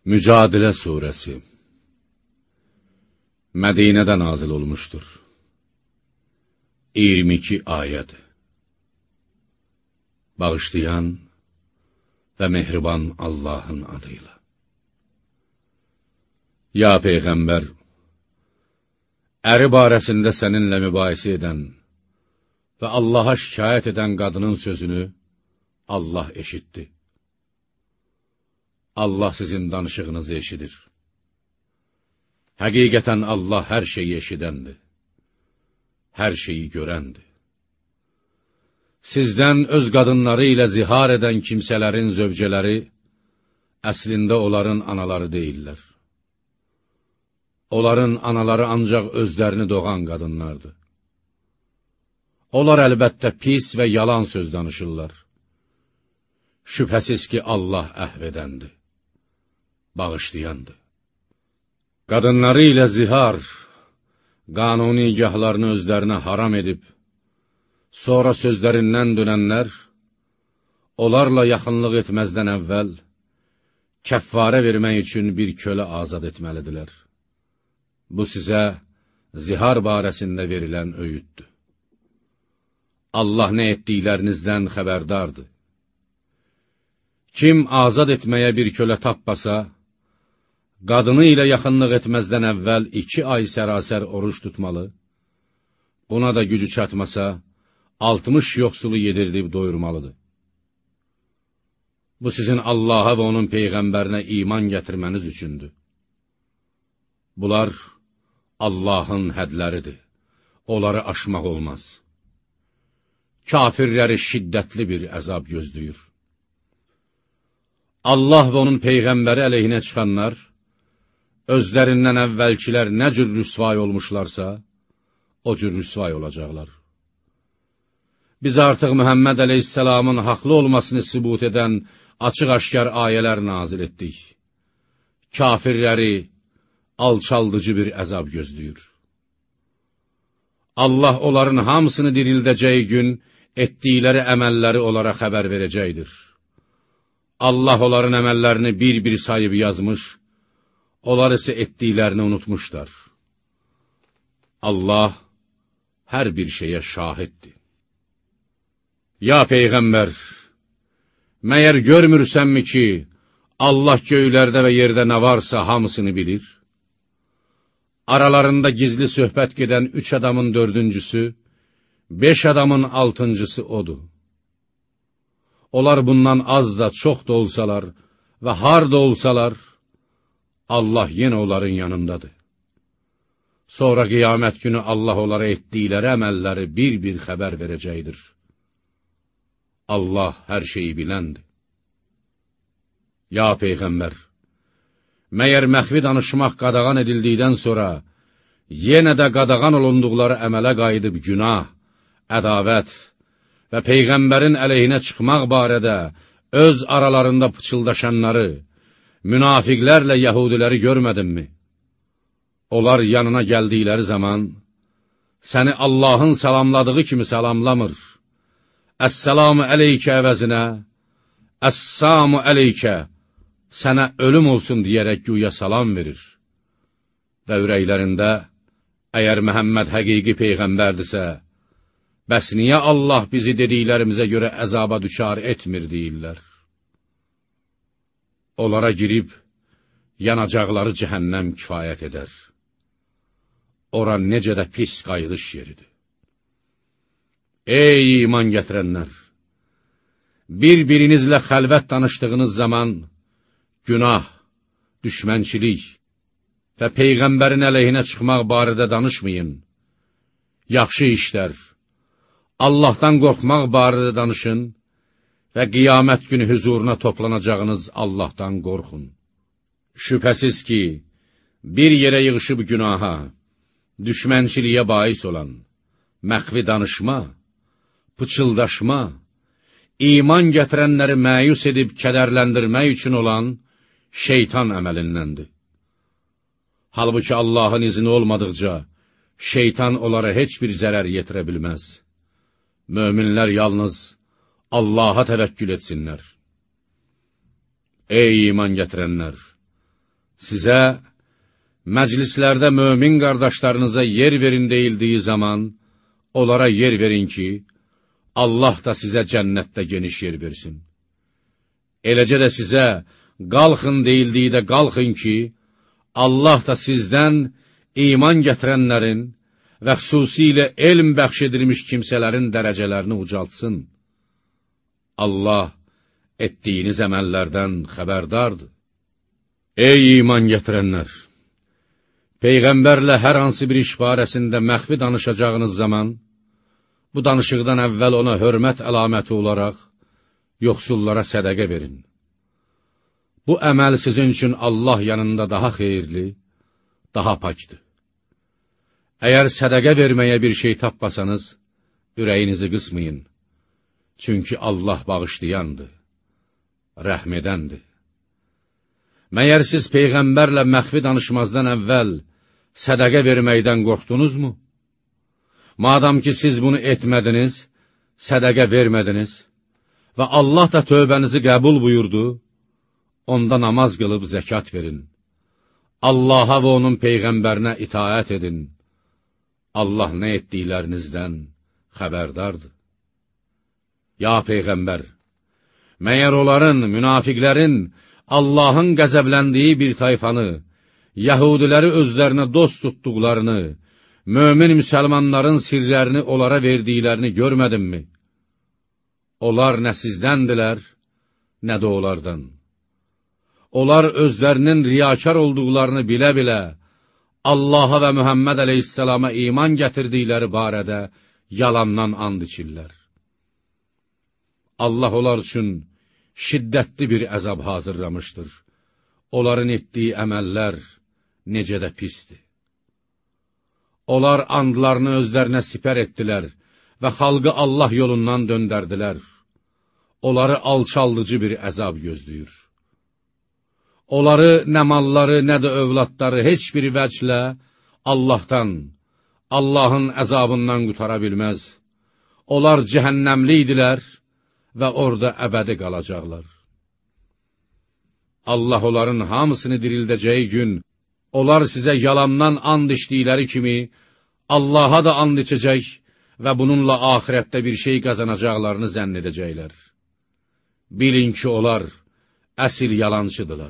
Mücadilə Suresi Mədinədə nazil olmuşdur. 22 ayəd. Bağışlayan və mehriban Allahın adıyla. Ya Peyğəmbər, əri barəsində səninlə mübahisə edən və Allaha şikayət edən qadının sözünü Allah eşitdi. Allah sizin danışığınızı eşidir. Həqiqətən Allah hər şeyi eşidəndir, hər şeyi görəndir. Sizdən öz qadınları ilə zihar edən kimsələrin zövcələri, əslində onların anaları deyirlər. Onların anaları ancaq özlərini doğan qadınlardır. Onlar əlbəttə pis və yalan söz danışırlar. Şübhəsiz ki, Allah əhv edəndir, bağışlayandır. Qadınları ilə zihar, qanuni nikahlarını özlərinə haram edib, sonra sözlərindən dönənlər, onlarla yaxınlıq etməzdən əvvəl, kəffarə vermək üçün bir kölə azad etməlidirlər. Bu sizə zihar barəsində verilən öyüddür. Allah nə etdiklərinizdən xəbərdardır. Kim azad etməyə bir kölə tapmasa, qadını ilə yaxınlıq etməzdən əvvəl 2 ay sərasər oruç tutmalı, buna da gücü çatmasa, 60 yoxsulu yedirdib doyurmalıdır. Bu sizin Allaha və onun Peyğəmbərinə iman gətirməniz üçündür. Bunlar Allahın hədləridir, onları aşmaq olmaz. Kafirləri şiddətli bir əzab gözləyir. Allah və onun Peyğəmbəri əleyhinə çıxanlar, özlərindən əvvəlkilər nə cür rüsvay olmuşlarsa, o cür rüsvay olacaqlar. Biz artıq Məhəmməd əleyhissalamın haqlı olmasını sübut edən açıq-aşkar ayələr nazil etdik. Kafirləri alçaldıcı bir əzab gözləyir. Allah onların hamısını dirildəcəyi gün etdikləri əməlləri onlara xəbər verəcəkdir. Allah onların əməllərini bir-bir sayıb yazmış, onlar isə etdiklərini unutmuşlar. Allah hər bir şeyə şahiddir. Ya Peyğəmbər, məyər görmürsənmi ki, Allah göylərdə və yerdə nə varsa hamısını bilir? Aralarında gizli söhbət gedən 3 adamın 4-cüsü, 5 adamın 6-cısı odur. Onlar bundan az da çox da olsalar və harda olsalar, Allah yenə onların yanındadır. Sonra qiyamət günü Allah onlara etdikləri əməlləri bir-bir xəbər verəcəkdir. Allah hər şeyi biləndir. Ya Peyğəmbər, məyər məxvi danışmaq qadağan edildikdən sonra, yenə də qadağan olunduqları əmələ qayıdıb günah, ədavət və Peyğəmbərin əleyhinə çıxmaq barədə öz aralarında pıçıldaşanları, münafiqlərlə yəhudiləri görmədinmi? Onlar yanına gəldikləri zaman, səni Allahın salamladığı kimi salamlamır. Əssəlamu əleykə əvəzinə, Əssamu əleykə, sənə ölüm olsun deyərək güya salam verir. Və ürəklərində, əgər Məhəmməd həqiqi Peyğəmbərdirsə, bəs niyə Allah bizi dediklərimizə görə əzaba düşar etmir deyirlər? Onlara girib, yanacaqları cəhənnəm kifayət edər. Ora necə də pis qayıdış yeridir. Ey iman gətirənlər! Bir-birinizlə xəlvət danışdığınız zaman, günah, düşmənçilik və Peyğəmbərin əleyhinə çıxmaq barədə danışmayın. Yaxşı işlər, Allahdan qorxmaq barədə danışın və qiyamət günü hüzuruna toplanacağınız Allahdan qorxun. Şübhəsiz ki, bir yerə yığışıb günaha, düşmənçiliyə bais olan, məxvi danışma, pıçıldaşma, iman gətirənləri məyus edib kədərləndirmək üçün olan şeytan əməlindəndir. Halbuki Allahın izni olmadıqca, şeytan onlara heç bir zərər yetirə bilməz. Möminlər yalnız Allaha təvəkkül etsinlər. Ey iman gətirənlər! Sizə məclislərdə mömin qardaşlarınıza yer verin deyildiyi zaman, onlara yer verin ki, Allah da sizə cənnətdə geniş yer versin. Eləcə də sizə qalxın deyildiyi də qalxın ki, Allah da sizdən iman gətirənlərin və xüsusilə elm bəxş edilmiş kimsələrin dərəcələrini ucaltsın. Allah etdiyiniz əməllərdən xəbərdardır. Ey iman gətirənlər! Peyğəmbərlə hər hansı bir iş barəsində məxfi danışacağınız zaman, bu danışıqdan əvvəl ona hörmət əlaməti olaraq, yoxsullara sədəqə verin. Bu əməl sizin üçün Allah yanında daha xeyirli, daha pakdır. Əgər sədəqə verməyə bir şey tapmasanız, ürəyinizi qısmayın. Çünki Allah bağışlayandır, rəhm edəndir. Məyər siz Peyğəmbərlə məxfi danışmazdan əvvəl sədəqə verməkdən qorxdunuzmu? Madam ki, siz bunu etmədiniz, sədəqə vermədiniz və Allah da tövbənizi qəbul buyurdu, onda namaz qılıb zəkat verin. Allaha və onun Peyğəmbərinə itaət edin. Allah nə etdiklərinizdən xəbərdardır. Ya Peyğəmbər, məyər onların, münafiqlərin, Allahın qəzəbləndiyi bir tayfanı, Yəhudiləri özlərinə dost tutduqlarını, mömin müsəlmanların sirlərini onlara verdiklərini görmədinmi? Onlar nə sizdəndilər, nə də onlardan. Onlar özlərinin riyakar olduqlarını bilə-bilə, Allaha və Mühəmməd əleyhissalama iman gətirdikləri barədə yalandan and içirlər. Allah onlar üçün şiddətli bir əzab hazırlamışdır. Onların etdiyi əməllər necə də pisdir. Onlar andlarını özlərinə sipər etdilər və xalqı Allah yolundan döndərdilər. Onları alçaldıcı bir əzab gözləyir. Onları nə malları, nə də övladları heç bir vəclə Allahdan, Allahın əzabından qutara bilməz. Onlar cəhənnəmli idilər və orada əbədi qalacaqlar. Allah onların hamısını dirildəcəyi gün, onlar sizə yalandan and içdikləri kimi, Allaha da and içəcək və bununla axirətdə bir şey qazanacaqlarını zənn edəcəklər. Bilin ki, onlar əsl yalancıdırlar.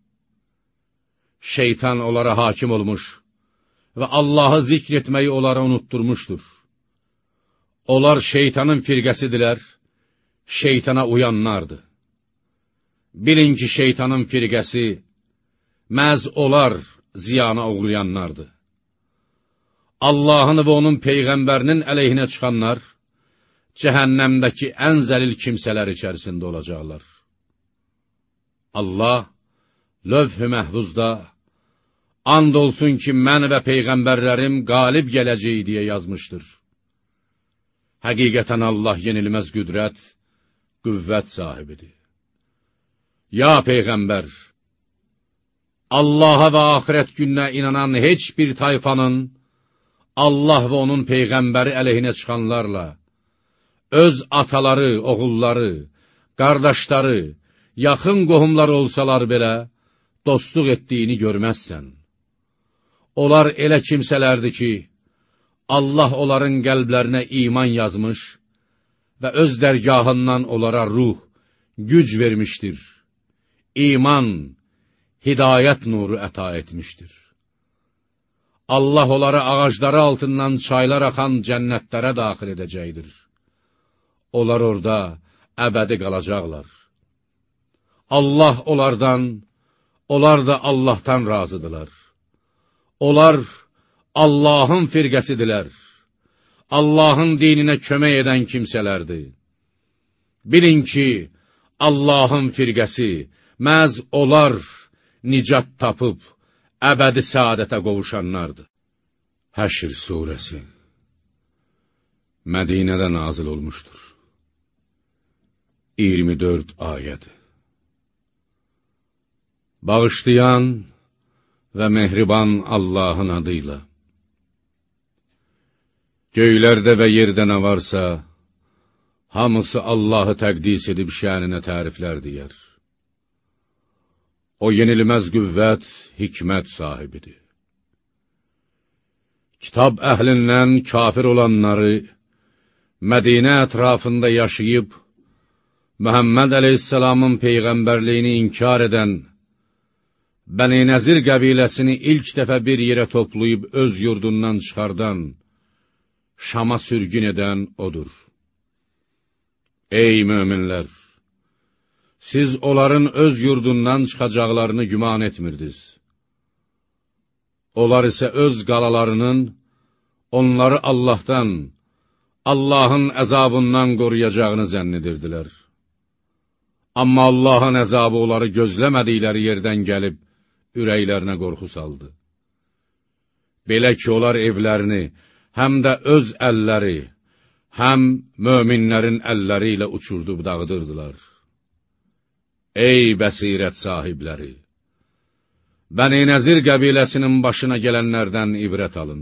Şeytan onlara hakim olmuş və Allahı zikr etməyi onlara unutturmuşdur. Onlar şeytanın firqəsidirlər, şeytana uyanlardır. Bilin ki, şeytanın firqəsi məhz onlar ziyana uğrayanlardır. Allahın və onun Peyğəmbərinin əleyhinə çıxanlar, cəhənnəmdəki ən zəlil kimsələr içərisində olacaqlar. Allah, lövh-ü məhvuzda, and olsun ki, mən və Peyğəmbərlərim qalib gələcək deyə yazmışdır. Həqiqətən Allah yenilməz qüdrət, qüvvət sahibidir. Ya Peyğəmbər, Allaha və axirət gününə inanan heç bir tayfanın, Allah və onun Peyğəmbəri əleyhinə çıxanlarla, öz ataları, oğulları, qardaşları, yaxın qohumları olsalar belə, dostluq etdiyini görməzsən. Onlar elə kimsələrdir ki, Allah onların qəlblərinə iman yazmış və öz dərgahından onlara ruh, güc vermişdir. İman, hidayət nuru əta etmişdir. Allah onları ağacları altından çaylar axan cənnətlərə daxil edəcəkdir. Onlar orada əbədi qalacaqlar. Allah onlardan, onlar da Allahdan razıdırlar. Onlar Allahın firqəsidirlər. Allahın dininə kömək edən kimsələrdir. Bilin ki, Allahın firqəsi, məhz onlar nicat tapıb, əbədi səadətə qovuşanlardır. Həşr surəsi Mədinədə nazil olmuşdur. 24 ayədir. Bağışlayan və mehriban Allahın adıyla. Göylərdə və yerdə nə varsa, hamısı Allahı təqdis edib şəninə təriflər deyər. O yenilməz qüvvət, hikmət sahibidir. Kitab əhlindən kafir olanları, Mədinə ətrafında yaşayıb, Məhəmməd əleyhissalamın peyğəmbərliyini inkar edən, Bəni Nəzir qəbiləsini ilk dəfə bir yerə toplayıb öz yurdundan çıxardan, Şama sürgün edən odur. Ey möminlər! Siz onların öz yurdundan çıxacaqlarını güman etmirdiniz. Onlar isə öz qalalarının, onları Allahdan, Allahın əzabından qoruyacağını zənn edirdilər. Amma Allahın əzabı onları gözləmədikləri yerdən gəlib, ürəklərinə qorxu saldı. Belə ki, onlar evlərini, həm də öz əlləri, həm möminlərin əlləri ilə uçurdub dağıdırdılar. Ey bəsirət sahibləri! Bəni Nəzir qəbiləsinin başına gələnlərdən ibrət alın.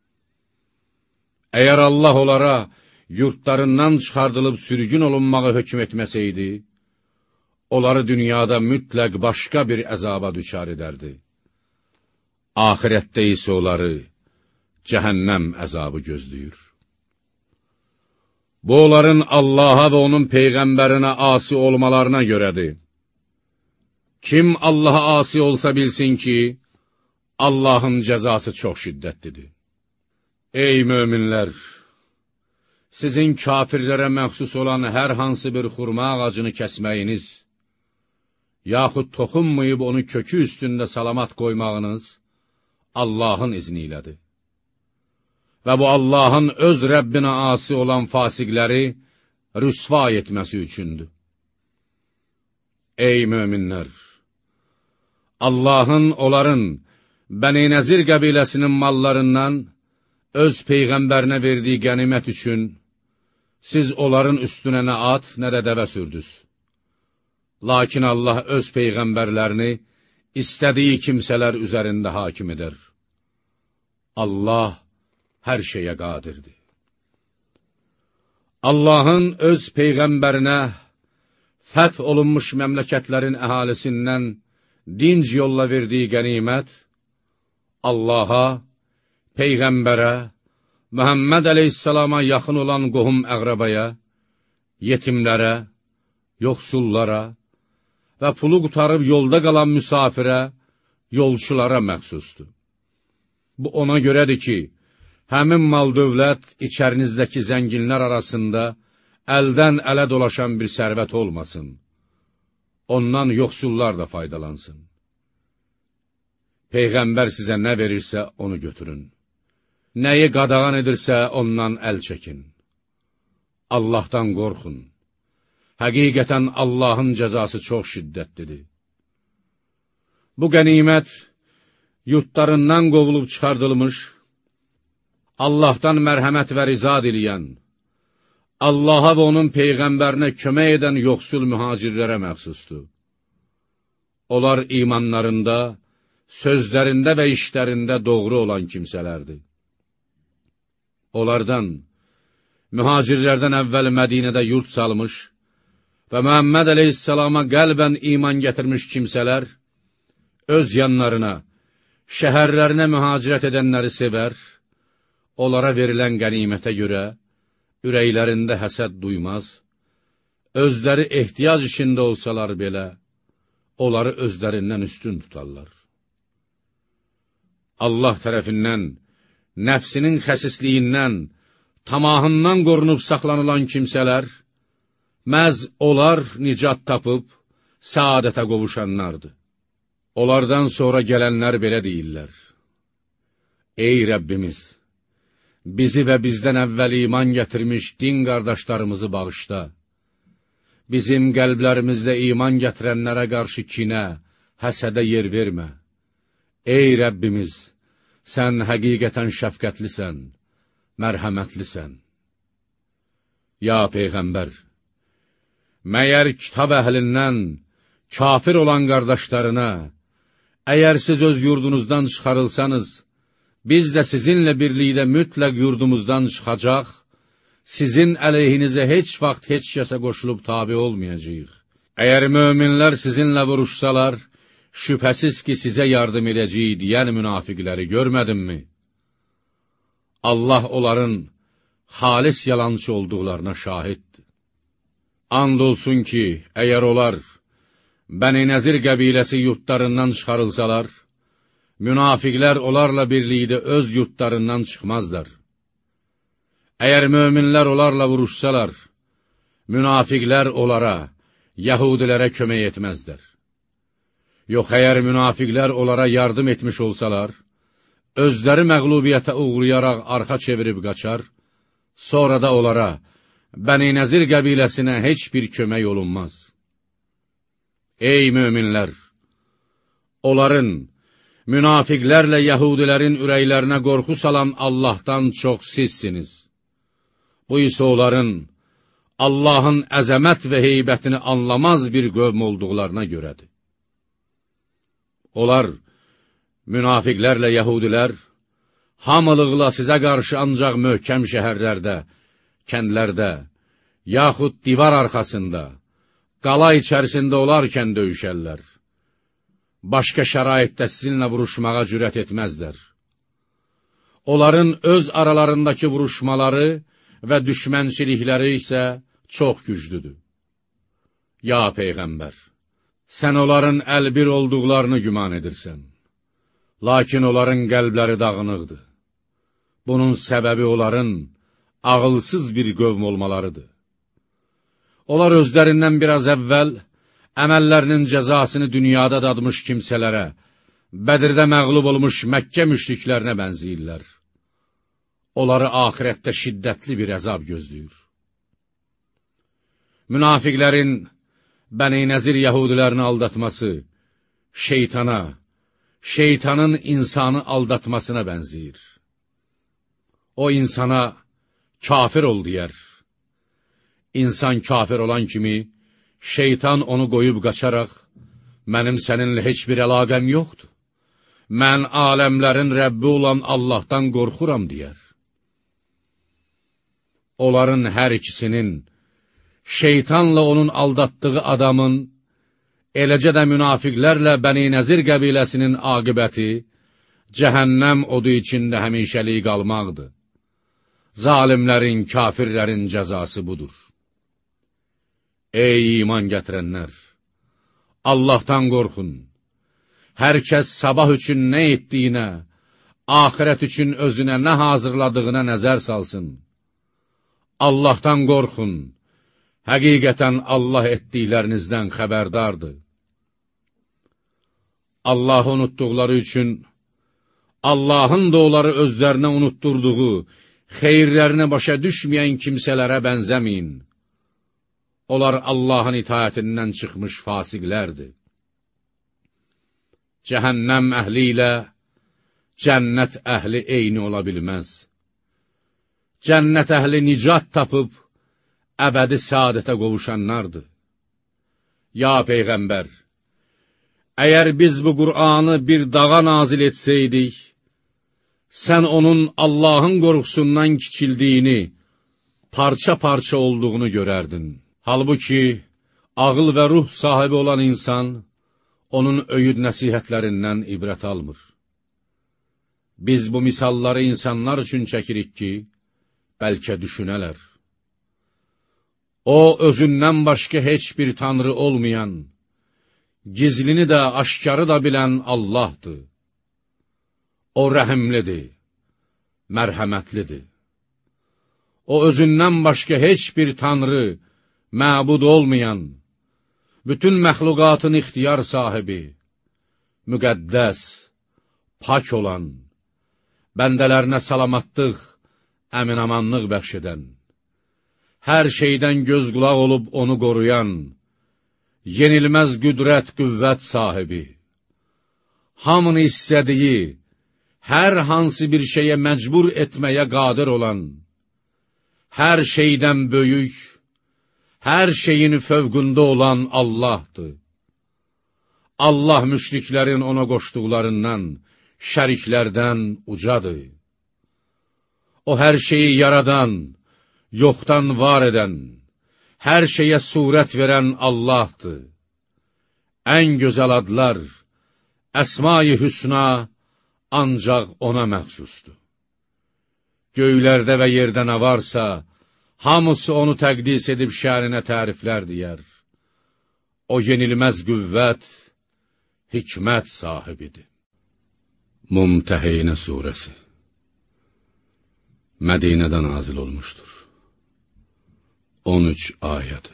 Əgər Allah onlara yurtlarından çıxardılıb sürgün olunmağı hökm etməsəydi, onları dünyada mütləq başqa bir əzaba düçar edərdi. Ahirətdə isə onları cəhənnəm əzabı gözləyir. Bu, onların Allaha və onun Peyğəmbərinə asi olmalarına görədir. Kim Allaha asi olsa bilsin ki, Allahın cəzası çox şiddətlidir. Ey möminlər! Sizin kafirlərə məxsus olan hər hansı bir xurma ağacını kəsməyiniz, yaxud toxunmayıb onu kökü üstündə salamat qoymağınız Allahın izni ilədir. Və bu Allahın öz Rəbbinə asi olan fasiqləri rüsva etməsi üçündür. Ey möminlər! Allahın onların Bəni Nəzir qəbiləsinin mallarından öz Peyğəmbərinə verdiyi qənimət üçün siz onların üstünə nə at, nə də dəvə sürdünüz. Lakin Allah öz Peyğəmbərlərini istədiyi kimsələr üzərində hakim edər. Allah hər şeyə qadirdir. Allahın öz Peyğəmbərinə fəth olunmuş məmləkətlərin əhalisindən dinc yolla verdiyi qənimət, Allaha, Peyğəmbərə, Məhəmməd əleyhissalama yaxın olan qohum əqrəbaya, yetimlərə, yoxsullara və pulu qutarıb yolda qalan müsafirə, yolçulara məxsusdur. Bu ona görədir ki, həmin mal-dövlət içərinizdəki zənginlər arasında əldən ələ dolaşan bir sərvət olmasın. Ondan yoxsullar da faydalansın. Peyğəmbər sizə nə verirsə, onu götürün. Nəyi qadağan edirsə, ondan əl çəkin. Allahdan qorxun. Həqiqətən Allahın cəzası çox şiddətlidir. Bu qənimət, yurtlarından qovulub çıxardılmış, Allahdan mərhəmət və riza diləyən, Allaha və onun Peyğəmbərinə kömək edən yoxsul mühacirlərə məxsusdur. Onlar imanlarında, sözlərində və işlərində doğru olan kimsələrdir. Onlardan, mühacirlərdən əvvəl Mədinədə yurt salmış və Məhəmməd əleyhissalama qəlbən iman gətirmiş kimsələr, öz yanlarına, şəhərlərinə mühacirət edənləri sevər, onlara verilən qənimətə görə, ürəklərində həsəd duymaz, özləri ehtiyac içində olsalar belə, onları özlərindən üstün tutarlar. Allah tərəfindən, nəfsinin xəsisliyindən, tamahından qorunub saxlanılan kimsələr, məhz onlar nicat tapıb, səadətə qovuşanlardır. Onlardan sonra gələnlər belə deyirlər: Ey Rəbbimiz! Bizi və bizdən əvvəl iman gətirmiş din qardaşlarımızı bağışla. Bizim qəlblərimizdə iman gətirənlərə qarşı kinə, həsədə yer vermə. Ey Rəbbimiz, sən həqiqətən şəfqətlisən, mərhəmətlisən. Ya Peyğəmbər, məyər kitab əhlindən kafir olan qardaşlarına, əgər siz öz yurdunuzdan çıxarılsanız, biz də sizinlə birlikdə mütləq yurdumuzdan çıxacaq, sizin əleyhinizə heç vaxt heç kəsə qoşulub tabi olmayacaq. Əgər möminlər sizinlə vuruşsalar, şübhəsiz ki, sizə yardım edəcəyik deyən münafiqləri görmədinmi? Allah onların xalis yalancı olduqlarına şahiddir. And olsun ki, əgər onlar Bəni Nəzir qəbiləsi yurtlarından çıxarılsalar, münafiqlər onlarla birlikdə öz yurtlarından çıxmazlar. Əgər möminlər onlarla vuruşsalar, münafiqlər onlara, Yahudilərə kömək etməzlər. Yox, əgər münafiqlər onlara yardım etmiş olsalar, özləri məğlubiyyətə uğrayaraq arxa çevirib qaçar, sonra da onlara, Bəni Nəzir qəbiləsinə heç bir kömək olunmaz. Ey möminlər! Onların, münafiqlərlə Yahudilərin ürəklərinə qorxu salan Allahdan çox sizsiniz. Bu isə onların, Allahın əzəmət və heybətini anlamaz bir qövm olduqlarına görədir. Onlar, münafiqlərlə Yahudilər, hamılıqla sizə qarşı ancaq möhkəm şəhərlərdə, kəndlərdə, yaxud divar arxasında, qala içərisində olarkən döyüşərlər. Başqa şəraitdə sizinlə vuruşmağa cürət etməzlər. Onların öz aralarındakı vuruşmaları və düşmənçilikləri isə çox güclüdür. Ya Peyğəmbər, sən onların əlbir olduqlarını güman edirsən. Lakin onların qəlbləri dağınıqdır. Bunun səbəbi onların ağılsız bir qövm olmalarıdır. Onlar özlərindən biraz əvvəl əməllərinin cəzasını dünyada dadmış kimsələrə, Bədirdə məğlub olmuş Məkkə müşriklərinə bənziyirlər. Onları axirətdə şiddətli bir əzab gözləyir. Münafiqlərin Bəni Nəzir Yahudilərini aldatması, şeytanın insanı aldatmasına bənziyir. O insana kafir ol deyər. İnsan kafir olan kimi, şeytan onu qoyub qaçaraq, mənim səninlə heç bir əlaqəm yoxdur. Mən aləmlərin Rəbbi olan Allahdan qorxuram deyər. Onların hər ikisinin, şeytanla onun aldatdığı adamın, eləcə də münafiqlərlə Bəni Nəzir qəbiləsinin aqibəti, cəhənnəm odu içində həmişəlik qalmaqdır. Zalimlərin, kafirlərin cəzası budur. Ey iman gətirənlər! Allahdan qorxun. Hər kəs sabah üçün nə etdiyinə, axirət üçün özünə nə hazırladığına nəzər salsın. Allahdan qorxun. Həqiqətən Allah etdiklərinizdən xəbərdardır. Allahı unutduqları üçün, Allahın da onları özlərinə unutturduğu, xeyirlərini başa düşməyən kimsələrə bənzəməyin. Onlar Allahın itaətindən çıxmış fasiqlərdir. Cəhənnəm əhli ilə cənnət əhli eyni ola bilməz. Cənnət əhli nicat tapıb, əbədi səadətə qovuşanlardır. Ya Peyğəmbər, əgər biz bu Qur'anı bir dağa nazil etsəydik, sən onun Allahın qorxusundan kiçildiyini, parça-parça olduğunu görərdin. Halbuki, ağıl və ruh sahibi olan insan, onun öyüd nəsihətlərindən ibrət almır. Biz bu misalları insanlar üçün çəkirik ki, bəlkə düşünələr. O, özündən başqa heç bir tanrı olmayan, gizlini də, aşkarı da bilən Allahdır. O, rəhimlidir, mərhəmətlidir. O, özündən başqa heç bir tanrı, məbud olmayan, bütün məxluqatın ixtiyar sahibi, müqəddəs, pak olan, bəndələrinə salamatlıq, əminamanlıq bəxş edən, hər şeydən göz qulaq olub onu qoruyan, yenilməz qüdrət, qüvvət sahibi, hamını istədiyi, hər hansı bir şeyə məcbur etməyə qadir olan, hər şeydən böyük, hər şeyin fövqündə olan Allahdır. Allah müşriklərin ona qoşduqlarından, şəriklərdən ucadır. O, hər şeyi yaradan, yoxdan var edən, hər şeyə surət verən Allahdır. Ən gözəl adlar, Əsma-i Hüsna ancaq ona məxsusdur. Göylərdə və yerdə nə varsa, hamısı onu təqdis edib şərinə təriflər deyər. O yenilməz qüvvət, hikmət sahibidir. Mumtəhinə surəsi Mədinədə nazil olmuşdur. 13 ayədir.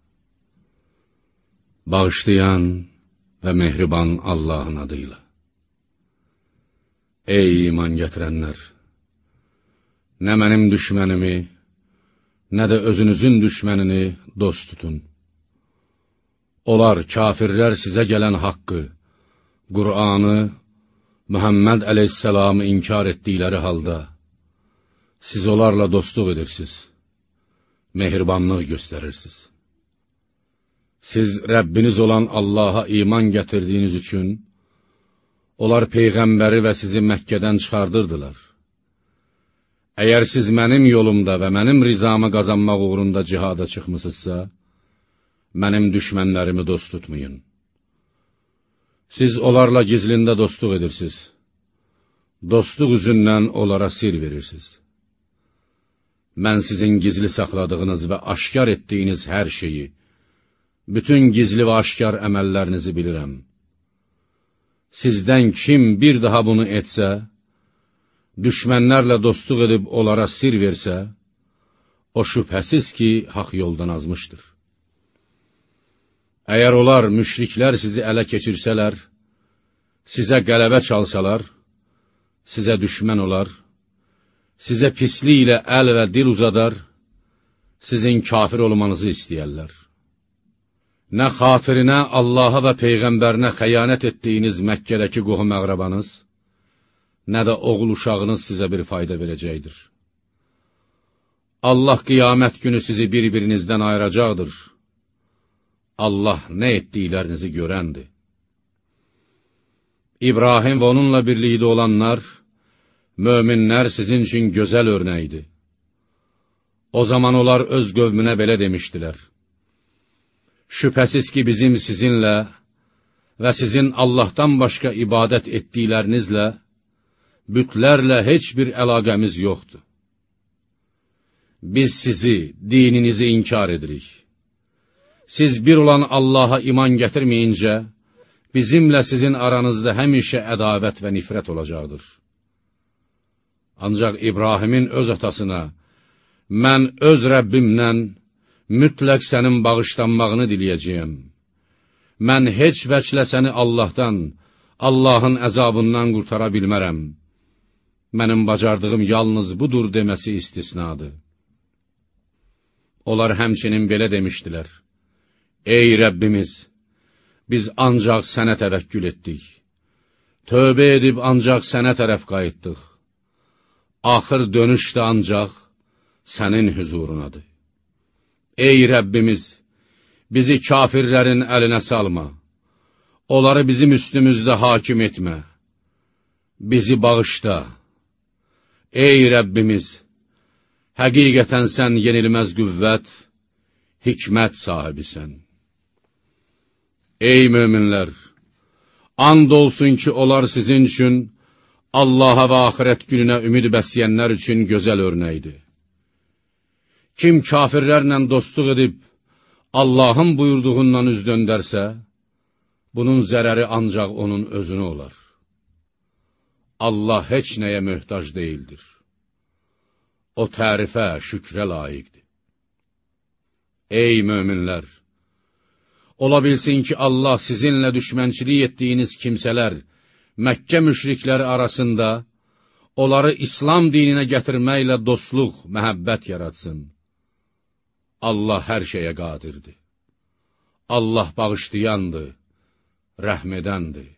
Bağışlayan və mehriban Allahın adıyla. Ey iman gətirənlər! Nə mənim düşmənimi, nə də özünüzün düşmənini dost tutun. Onlar, kafirlər sizə gələn haqqı, Qur'anı, Muhammed əleyhisselamı inkar etdikləri halda, siz onlarla dostluq edirsiniz, mehribanlıq göstərirsiniz. Siz Rəbbiniz olan Allaha iman gətirdiyiniz üçün, onlar Peyğəmbəri və sizi Məkkədən çıxardırdılar. Əgər siz mənim yolumda və mənim rizamı qazanmaq uğrunda cihada çıxmısınızsa, mənim düşmənlərimi dost tutmayın. Siz onlarla gizlində dostluq edirsiniz. Dostluq üzündən onlara sir verirsiniz. Mən sizin gizli saxladığınız və aşkar etdiyiniz hər şeyi, bütün gizli və aşkar əməllərinizi bilirəm. Sizdən kim bir daha bunu etsə, düşmənlərlə dostluq edib onlara sir versə, o şübhəsiz ki, haqq yoldan azmışdır. Əgər onlar, müşriklər sizi ələ keçirsələr, sizə qələbə çalsalar, sizə düşmən olar, sizə pislik ilə əl və dil uzadar, sizin kafir olmanızı istəyərlər. Nə xatirinə Allaha və Peyğəmbərinə xəyanət etdiyiniz Məkkədəki qohum əqrabanız, nə də oğul uşağınız sizə bir fayda verəcəkdir. Allah qiyamət günü sizi bir-birinizdən ayıracaqdır. Allah nə etdiklərinizi görəndir. İbrahim və onunla birlikdə olanlar, möminlər sizin üçün gözəl örnəkdir. O zaman onlar öz qövmünə belə demişdilər. Şübhəsiz ki, bizim sizinlə və sizin Allahdan başqa ibadət etdiklərinizlə, bütlərlə heç bir əlaqəmiz yoxdur. Biz sizi, dininizi inkar edirik. Siz bir olan Allaha iman gətirməyincə, bizimlə sizin aranızda həmişə ədavət və nifrət olacaqdır. Ancaq İbrahimin öz atasına, mən öz Rəbbimdən mütləq sənin bağışlanmağını diləyəcəyəm. Mən heç vəclə səni Allahdan, Allahın əzabından qurtara bilmərəm. Mənim bacardığım yalnız budur deməsi istisnadır. Onlar həmçinin belə demişdilər. Ey Rəbbimiz, biz ancaq sənə təvəkkül etdik. Tövbə edib ancaq sənə tərəf qayıtdıq. Axır dönüş də ancaq sənin hüzurunadır. Ey Rəbbimiz, bizi kafirlərin əlinə salma. Onları bizim üstümüzdə hakim etmə. Bizi bağışla. Ey Rəbbimiz, həqiqətən sən yenilməz qüvvət, hikmət sahibisən. Ey möminlər, and olsun ki, onlar sizin üçün, Allaha və axirət gününə ümid bəsləyənlər üçün gözəl örnəkdir. Kim kafirlərlə dostluq edib, Allahın buyurduğundan üz döndərsə, bunun zərəri ancaq onun özünə olar. Allah heç nəyə möhtac deyildir. O tərifə, şükrə layiqdir. Ey möminlər! Ola bilsin ki, Allah sizinlə düşmənçilik etdiyiniz kimsələr, Məkkə müşrikləri arasında, onları İslam dininə gətirməklə dostluq, məhəbbət yaratsın. Allah hər şeyə qadirdir. Allah bağışlayandır, rəhm edəndir.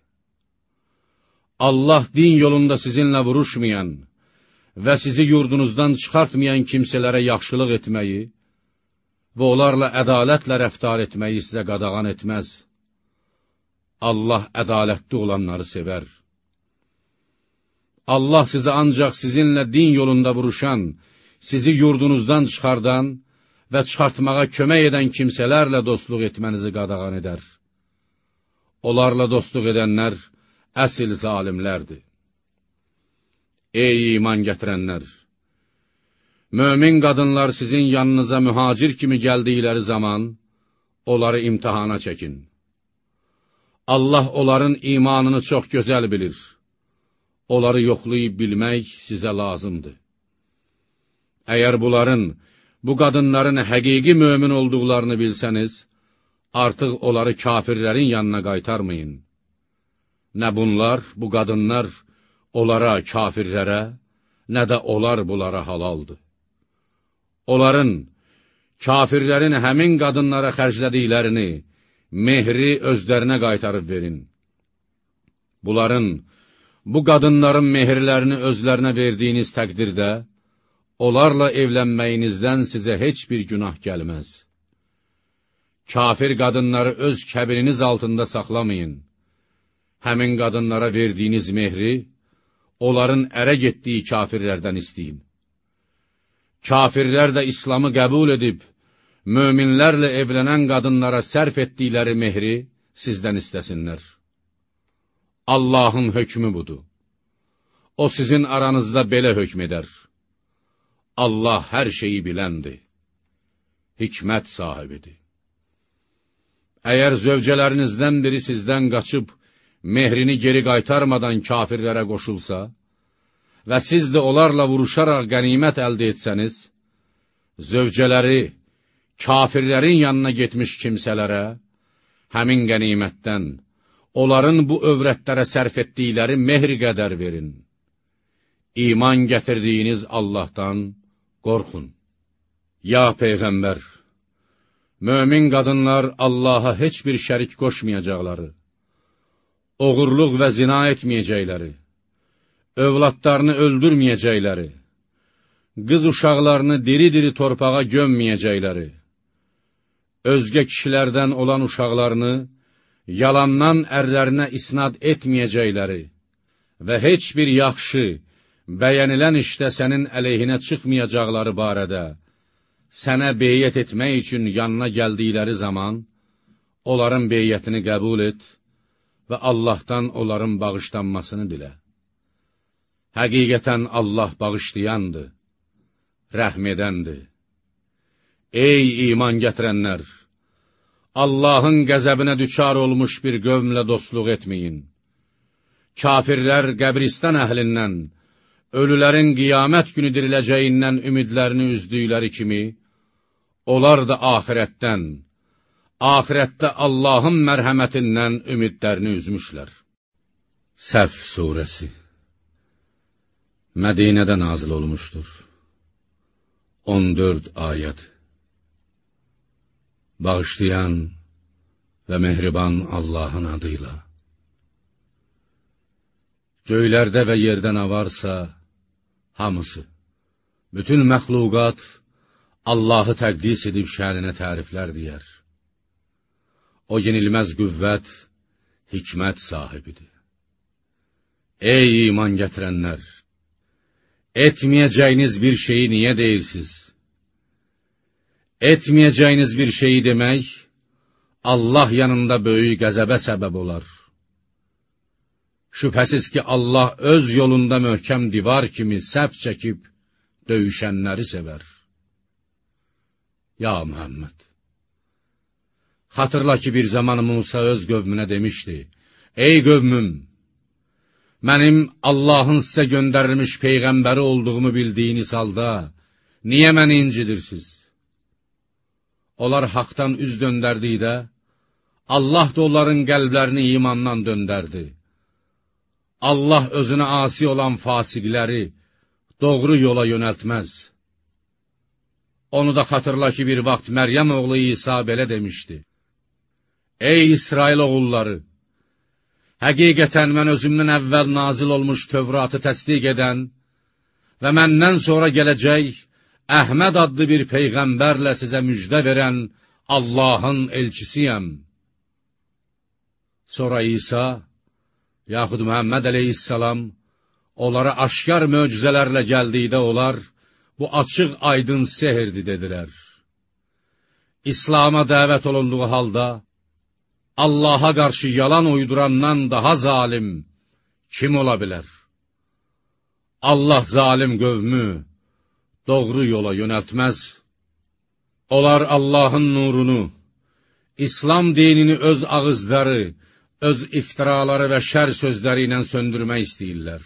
Allah din yolunda sizinlə vuruşmayan və sizi yurdunuzdan çıxartmayan kimsələrə yaxşılıq etməyi və onlarla ədalətlə rəftar etməyi sizə qadağan etməz. Allah ədalətli olanları sevər. Allah sizə ancaq sizinlə din yolunda vuruşan, sizi yurdunuzdan çıxardan və çıxartmağa kömək edən kimsələrlə dostluq etmənizi qadağan edər. Onlarla dostluq edənlər əsl zalimlərdir. Ey iman gətirənlər! Mömin qadınlar sizin yanınıza mühacir kimi gəldikləri zaman, onları imtihana çəkin. Allah onların imanını çox gözəl bilir. Onları yoxlayıb bilmək sizə lazımdır. Əgər bunların, bu qadınların həqiqi mömin olduqlarını bilsəniz, artıq onları kafirlərin yanına qaytarmayın. Nə bunlar, bu qadınlar, onlara, kafirlərə, nə də onlar bunlara halaldır. Onların, kafirlərin həmin qadınlara xərclədiklərini, mehri özlərinə qaytarıb verin. Bunların, bu qadınların mehirlərini özlərinə verdiyiniz təqdirdə, onlarla evlənməyinizdən sizə heç bir günah gəlməz. Kafir qadınları öz kəbininiz altında saxlamayın. Həmin qadınlara verdiyiniz mehri, onların ərə getdiyi kafirlərdən istəyin. Kafirlər də İslamı qəbul edib, möminlərlə evlənən qadınlara sərf etdikləri mehri sizdən istəsinlər. Allahın hökmü budur. O sizin aranızda belə hökm edər. Allah hər şeyi biləndir, hikmət sahibidir. Əgər zövcələrinizdən biri sizdən qaçıb, mehrini geri qaytarmadan kafirlərə qoşulsa və siz də onlarla vuruşaraq qənimət əldə etsəniz, zövcələri kafirlərin yanına getmiş kimsələrə həmin qənimətdən, onların bu övrətlərə sərf etdikləri mehr qədər verin. İman gətirdiyiniz Allahdan qorxun. Ya Peyğəmbər, mömin qadınlar Allaha heç bir şərik qoşmayacaqları, oğurluq və zina etməyəcəkləri, övladlarını öldürməyəcəkləri, qız uşaqlarını diri-diri torpağa gömməyəcəkləri, özgə kişilərdən olan uşaqlarını yalandan ərlərinə isnad etməyəcəkləri və heç bir yaxşı, bəyənilən işdə sənin əleyhinə çıxmayacaqları barədə sənə beyyət etmək üçün yanına gəldikləri zaman, onların beyyətini qəbul et və Allahdan onların bağışlanmasını dilə. Həqiqətən Allah bağışlayandır, rəhm edəndir. Ey iman gətirənlər! Allahın qəzəbinə düçar olmuş bir qövmlə dostluq etməyin. Kafirlər qəbristan əhlindən, ölülərin qiyamət günü diriləcəyindən ümidlərini üzdükləri kimi, onlar da axirətdə Allahın mərhəmətindən ümidlərini üzmüşlər. Səf surəsi Mədinədə nazil olmuşdur. 14 ayəd. Bağışlayan və mehriban Allahın adıyla. Göylərdə və yerdə nə varsa, hamısı, bütün məxluqat Allahı təqdis edib şəninə təriflər deyər. O yenilməz qüvvət, hikmət sahibidir. Ey iman gətirənlər! Etməyəcəyiniz bir şeyi niyə deyirsiniz? Etməyəcəyiniz bir şeyi demək, Allah yanında böyük qəzəbə səbəb olar. Şübhəsiz ki, Allah öz yolunda möhkəm divar kimi səhv çəkib, döyüşənləri sevər. Ya Muhammed! Xatırla ki, bir zaman Musa öz qövmünə demişdi, ey qövmüm! Mənim Allahın sizə göndərilmiş Peyğəmbəri olduğumu bildiyiniz halda, niyə məni incidirsiniz? Onlar haqdan üz döndərdikdə, Allah da onların qəlblərini imandan döndərdi. Allah özünə asi olan fasiqləri doğru yola yönəltməz. Onu da xatırla ki, bir vaxt Məryəm oğlu İsa belə demişdi. Ey İsrail oğulları! Həqiqətən mən özümdən əvvəl nazil olmuş Tövratı təsdiq edən və məndən sonra gələcək Əhməd adlı bir Peyğəmbərlə sizə müjdə verən Allahın elçisiyəm. Sonra İsa, yaxud Muhammed əleyhissalam, onlara aşkar möcüzələrlə gəldikdə onlar, bu açıq aydın sehirdi dedilər. İslam'a dəvət olunduğu halda, Allaha qarşı yalan uydurandan daha zalim, kim ola bilər? Allah zalim qövmü doğru yola yönəltməz. Onlar Allahın nurunu, İslam dinini öz ağızları, öz iftiraları və şər sözləri ilə söndürmək istəyirlər.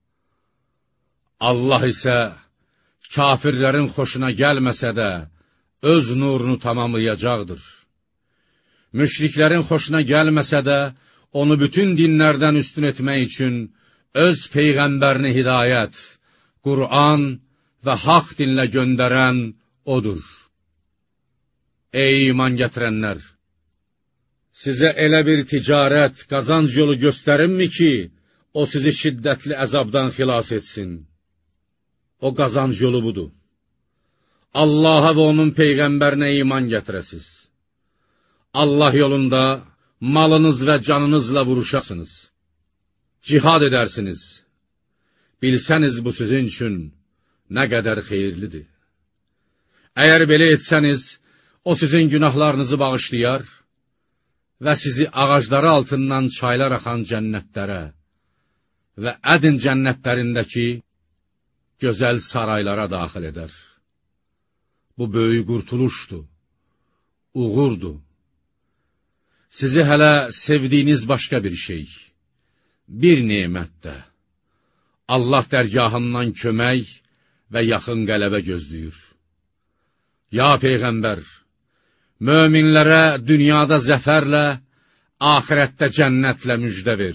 Allah isə kafirlərin xoşuna gəlməsə də, öz nurunu tamamlayacaqdır. Müşriklərin xoşuna gəlməsə də, onu bütün dinlərdən üstün etmək üçün öz Peyğəmbərini hidayət, Qur'an və haqq dinlə göndərən odur. Ey iman gətirənlər! Sizə elə bir ticarət, qazanc yolu göstərinmi ki, o sizi şiddətli əzabdan xilas etsin? O qazanc yolu budur. Allaha və onun Peyğəmbərinə iman gətirəsiz. Allah yolunda malınız və canınızla vuruşasınız. Cihad edərsiniz. Bilsəniz bu sizin üçün nə qədər xeyirlidir. Əgər belə etsəniz, o sizin günahlarınızı bağışlayar və sizi ağacları altından çaylar axan cənnətlərə və ədin cənnətlərindəki gözəl saraylara daxil edər. Bu böyük qurtuluşdur, uğurdur. Sizi hələ sevdiyiniz başqa bir şey, bir nemətdə, Allah dərgahından kömək və yaxın qələbə gözləyir. Ya Peyğəmbər, möminlərə dünyada zəfərlə, axirətdə cənnətlə müjdə ver.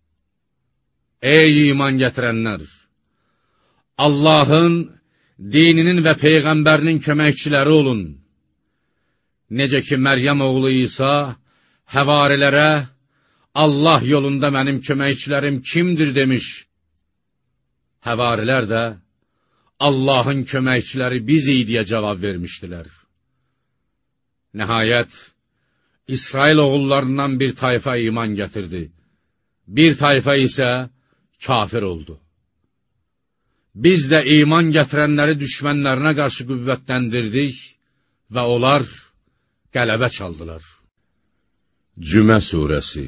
Ey iman gətirənlər! Allahın, dininin və Peyğəmbərinin köməkçiləri olun. Necə ki, Məryəm oğlu İsa, həvarilərə, Allah yolunda mənim köməkçilərim kimdir demiş. Həvarilər də, Allahın köməkçiləri bizik deyə cavab vermişdilər. Nəhayət, İsrail oğullarından bir tayfa iman gətirdi. Bir tayfa isə kafir oldu. Biz də iman gətirənləri düşmənlərinə qarşı qüvvətləndirdik və onlar qələbə çaldılar. Cümə surəsi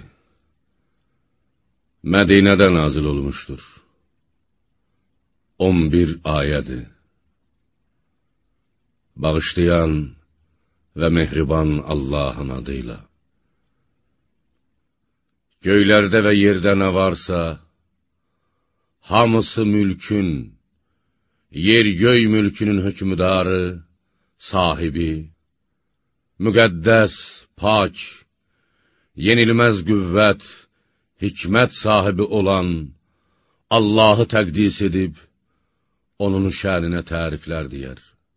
Mədinədə nazil olmuşdur. 11 ayədir. Bağışlayan və mehriban Allahın adıyla. Göylərdə və yerdə nə varsa, hamısı mülkün, yer-göy mülkünün hökmüdarı, sahibi, müqəddəs, pak, yenilməz qüvvət, hikmət sahibi olan Allahı təqdis edib, onun şəninə təriflər deyər.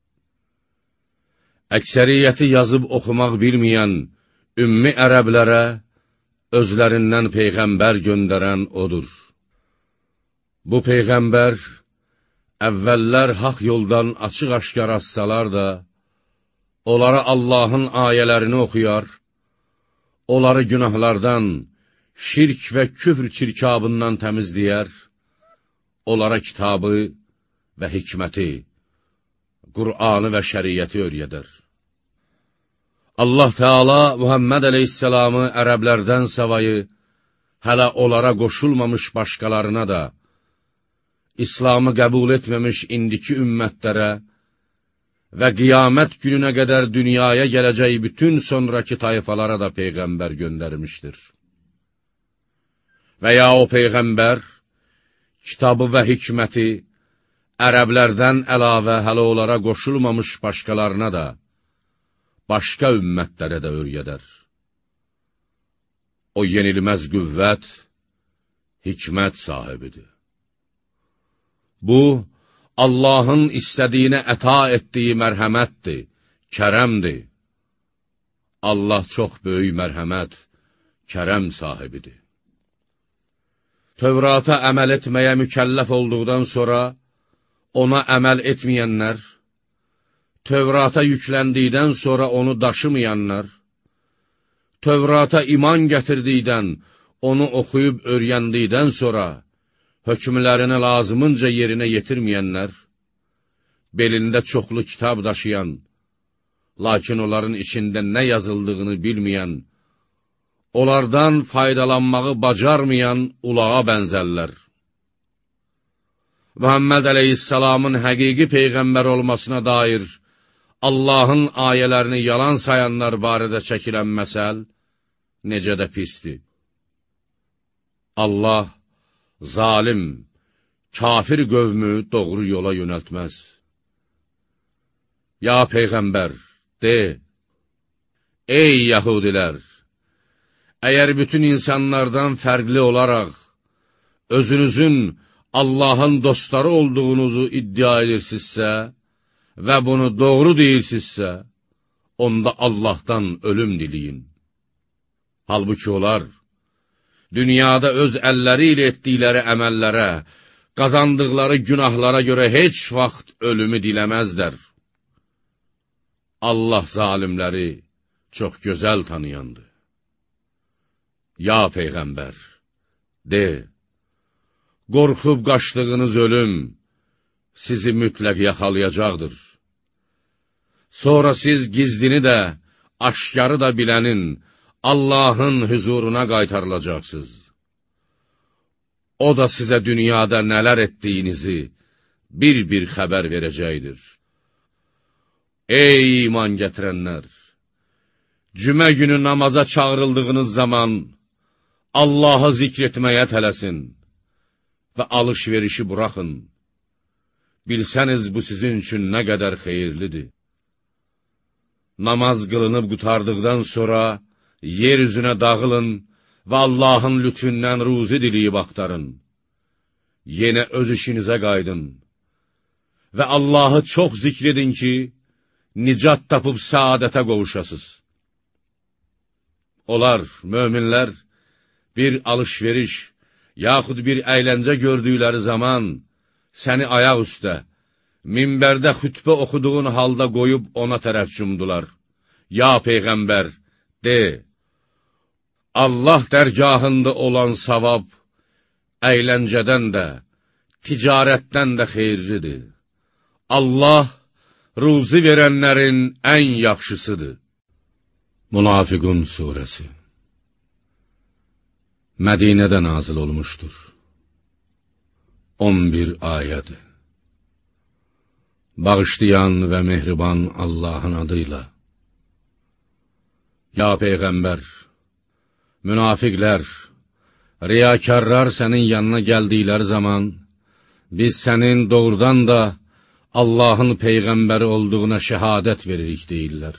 Əksəriyyəti yazıb oxumaq bilməyən ümmi ərəblərə özlərindən Peyğəmbər göndərən odur. Bu Peyğəmbər, əvvəllər haqq yoldan açıq-aşkar azsalar da, onlara Allahın ayələrini oxuyar, onları günahlardan, şirk və küfr çirkabından təmizləyər, onlara kitabı və hikməti, Qur'anı və şəriyyəti öyrədər. Allah Teala Muhammed Aleyhisselamı ərəblərdən savayı hələ onlara qoşulmamış başqalarına da, İslamı qəbul etməmiş indiki ümmətlərə və qiyamət gününə qədər dünyaya gələcək bütün sonraki tayfalara da Peyğəmbər göndərmişdir. Və ya o Peyğəmbər, kitabı və hikməti ərəblərdən əlavə hələ onlara qoşulmamış başqalarına da, başqa ümmətlərə də öyrədər. O yenilməz qüvvət, hikmət sahibidir. Bu, Allahın istədiyinə əta etdiyi mərhəmətdir, kərəmdir. Allah çox böyük mərhəmət, kərəm sahibidir. Tövrata əməl etməyə mükəlləf olduqdan sonra, ona əməl etməyənlər, Tövrata yükləndikdən sonra onu daşımayanlar, Tövrata iman gətirdikdən, onu oxuyub öyrəndikdən sonra, hökmlərini lazımınca yerinə yetirməyənlər, belində çoxlu kitab daşıyan, lakin onların içində nə yazıldığını bilməyən, onlardan faydalanmağı bacarmayan ulağa bənzərlər. Muhammed Aleyhisselamın həqiqi peyğəmbər olmasına dair Allahın ayələrini yalan sayanlar barədə çəkilən məsəl necə də pisdir. Allah zalim, kafir qövmü doğru yola yönəltməz. Ya Peyğəmbər, de, ey Yahudilər, əgər bütün insanlardan fərqli olaraq, özünüzün Allahın dostları olduğunuzu iddia edirsinizsə və bunu doğru deyirsinizsə, onda Allahdan ölüm diləyin. Halbuki onlar, dünyada öz əlləri ilə etdikləri əməllərə, qazandıqları günahlara görə heç vaxt ölümü diləməzlər. Allah zalimləri çox gözəl tanıyandır. Ya Peyğəmbər, de, qorxub qaçdığınız ölüm sizi mütləq yaxalayacaqdır. Sonra siz gizlini də, aşkarı da bilənin Allahın hüzuruna qaytarılacaqsınız. O da sizə dünyada nələr etdiyinizi bir-bir xəbər verəcəkdir. Ey iman gətirənlər! Cümə günü namaza çağırıldığınız zaman Allahı zikr etməyə tələsin və alış-verişi buraxın. Bilsəniz bu sizin üçün nə qədər xeyirlidir. Namaz qılınıb qutardıqdan sonra yer üzünə dağılın və Allahın lütfündən ruzi diliyib axtarın. Yenə öz işinizə qaydın və Allahı çox zikr edin ki, nicat tapıb saadətə qovuşasız. Onlar, möminlər, bir alış-veriş, yaxud bir əyləncə gördükləri zaman səni ayaq üstə, minbərdə xütbə oxuduğun halda qoyub ona tərəf cumdular. Ya Peyğəmbər, de, Allah dərgahında olan savab, əyləncədən də, ticarətdən də xeyirlidir. Allah, ruzi verənlərin ən yaxşısıdır. Münafiqun surəsi Mədinədə nazil olmuşdur. 11 ayədir. Bağışlayan və mehriban Allahın adıyla. Ya Peyğəmbər, münafiqlər, riyakarlar sənin yanına gəldikləri zaman, biz sənin doğrudan da Allahın Peyğəmbəri olduğuna şəhadət veririk deyirlər.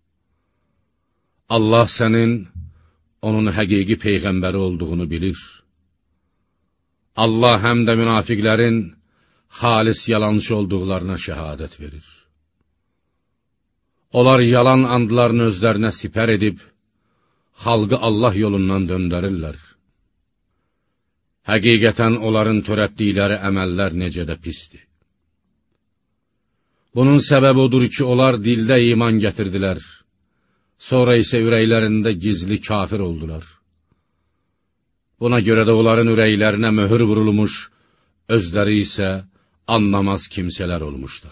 Allah sənin onun həqiqi Peyğəmbəri olduğunu bilir. Allah həm də münafiqlərin xalis yalançı olduqlarına şəhadət verir. Onlar yalan andlarını özlərinə sipər edib, xalqı Allah yolundan döndərirlər. Həqiqətən onların törətdikləri əməllər necə də pisdir. Bunun səbəbi odur ki, onlar dildə iman gətirdilər, sonra isə ürəklərində gizli kafir oldular. Buna görə də onların ürəklərinə möhür vurulmuş, özləri isə anlamaz kimsələr olmuşlar.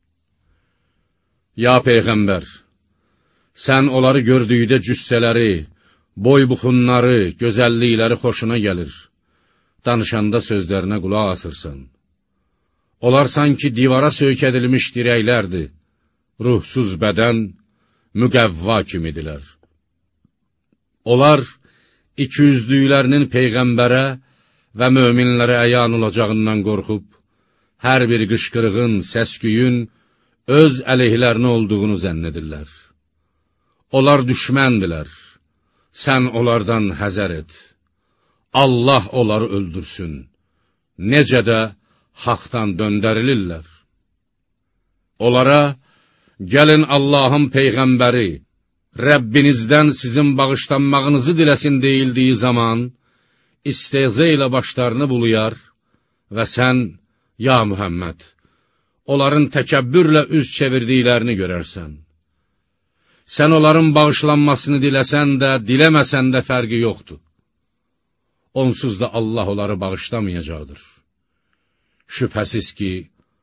Ya Peyğəmbər, sən onları gördükdə cüssələri, boy-buxunları, gözəllikləri xoşuna gəlir. Danışanda sözlərinə qulaq asırsan. Onlar sanki divara söykədilmiş dirəklərdir, ruhsuz bədən, müqəvva kimidilər. Onlar, ikiyüzlüklərinin Peyğəmbərə və möminlərə əyan olacağından qorxub, hər bir qışqırığın, səsküyün öz əleyhlərinə olduğunu zənn edirlər. Onlar düşməndilər, sən onlardan həzər et. Allah onları öldürsün, necə də haqdan döndərilirlər. Onlara, gəlin Allahın Peyğəmbəri, Rəbbinizdən sizin bağışlanmağınızı diləsin deyildiyi zaman, istehza ilə başlarını buluyar və sən, ya Muhammed, onların təkəbbürlə üz çevirdiklərini görərsən. Sən onların bağışlanmasını diləsən də, diləməsən də fərqi yoxdur. Onsuz da Allah onları bağışlamayacaqdır. Şübhəsiz ki,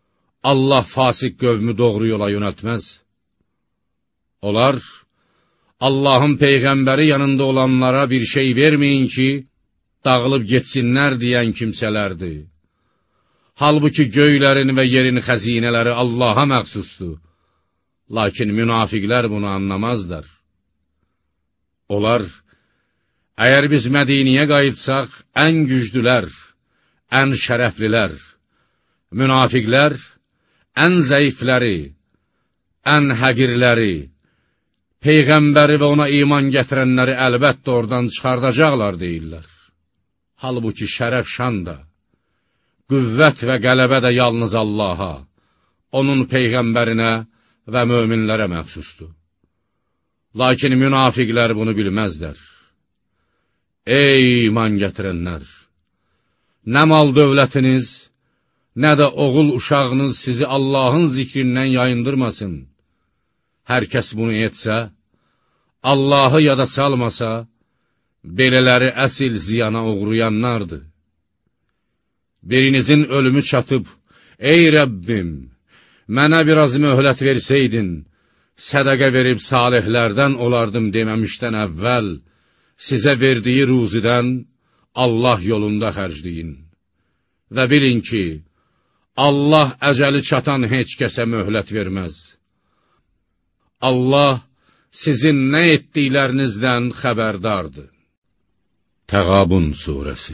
Allah fasik qövmü doğru yola yönəltməz. Onlar, Allahın Peyğəmbəri yanında olanlara bir şey verməyin ki, dağılıb getsinlər deyən kimsələrdir. Halbuki göylərin və yerin xəzinələri Allaha məxsusdur. Lakin münafiqlər bunu anlamazlar. Onlar, əgər biz Mədiniyə qayıtsaq, ən güclülər, ən şərəflilər, münafiqlər, ən zəifləri, ən həqirləri, Peyğəmbəri və ona iman gətirənləri əlbəttə oradan çıxardacaqlar deyirlər. Halbuki şərəf şan da, qüvvət və qələbə də yalnız Allaha, onun Peyğəmbərinə və möminlərə məxsusdur. Lakin münafiqlər bunu bilməzlər. Ey iman gətirənlər! Nə mal dövlətiniz, nə də oğul uşağınız sizi Allahın zikrindən yayındırmasın. Hər kəs bunu etsə, Allahı yada salmasa, belələri əsil ziyana uğrayanlardır. Birinizin ölümü çatıb, ey Rəbbim, mənə biraz möhlət versəydin, sədəqə verib salihlərdən olardım deməmişdən əvvəl, sizə verdiyi ruzidən Allah yolunda xərcləyin. Və bilin ki, Allah əcəli çatan heç kəsə möhlət verməz. Allah sizin nə etdiklərinizdən xəbərdardır. Təğabun surəsi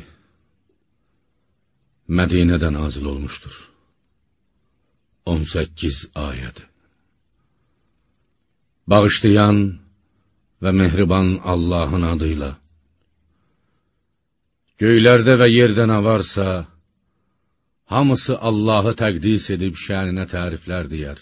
Mədinədə nazil olmuşdur. 18 ayəd. Bağışlayan və mehriban Allahın adıyla. Göylərdə və yerdə nə varsa, hamısı Allahı təqdis edib şəninə təriflər deyər.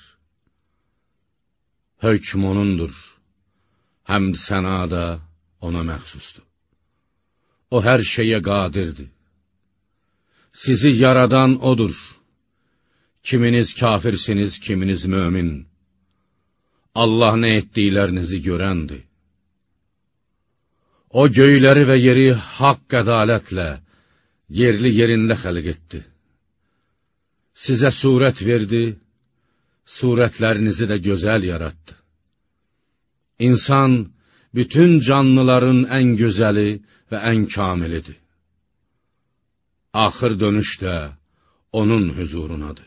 Hökm onundur, həmd səna da ona məxsusdur. O hər şeyə qadirdir. Sizi yaradan odur. Kiminiz kafirsiniz, kiminiz mömin. Allah nə etdiklərinizi görəndir. O göyləri və yeri haqq ədalətlə, yerli yerində xəlq etdi. Sizə surət verdi, surətlərinizi də gözəl yaratdı. İnsan, bütün canlıların ən gözəli və ən kamilidir. Axır dönüş də onun hüzurunadır.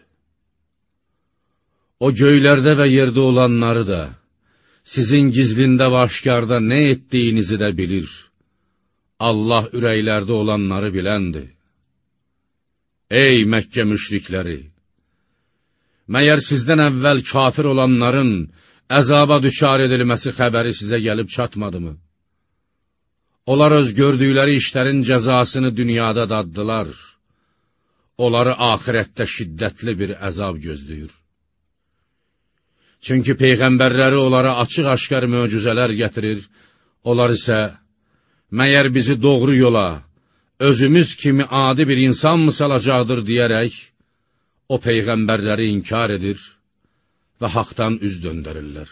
O göylərdə və yerdə olanları da, sizin gizlində və aşkarda nə etdiyinizi də bilir. Allah ürəklərdə olanları biləndir. Ey Məkkə müşrikləri! Məyər sizdən əvvəl kafir olanların əzaba düçar edilməsi xəbəri sizə gəlib çatmadı mı? Onlar öz gördükləri işlərin cəzasını dünyada daddılar. Onları axirətdə şiddətli bir əzab gözləyir. Çünki Peyğəmbərləri onlara açıq-aşkar möcüzələr gətirir, onlar isə, məyər bizi doğru yola, özümüz kimi adi bir insan mı salacaqdır deyərək, o Peyğəmbərləri inkar edir və haqdan üz döndərirlər.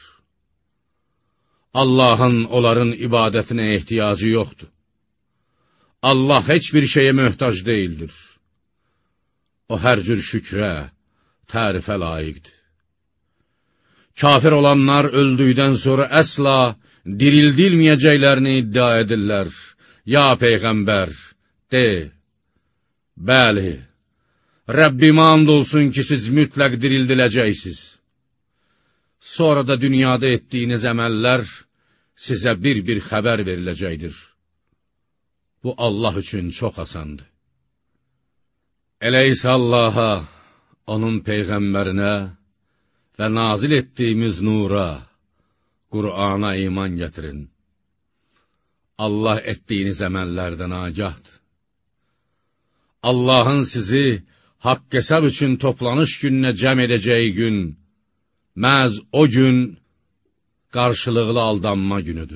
Allahın onların ibadətinə ehtiyacı yoxdur. Allah heç bir şeyə möhtac deyildir. O hər cür şükrə, tərifə layiqdir. Kafir olanlar öldükdən sonra əsla dirildilməyəcəklərini iddia edirlər. Ya Peyğəmbər, de, bəli, Rəbbimə and olsun ki, siz mütləq dirildiləcəksiniz. Sonra da dünyada etdiyiniz əməllər sizə bir-bir xəbər veriləcəkdir. Bu Allah üçün çox asandır. Elə isə Allaha, onun Peyğəmbərinə və nazil etdiyimiz nura, Qur'ana iman gətirin. Allah etdiyiniz əməllərdən agahdır. Allahın sizi haqq hesab üçün toplanış gününə cəm edəcəyi gün, məhz o gün qarşılıqlı aldanma günüdür.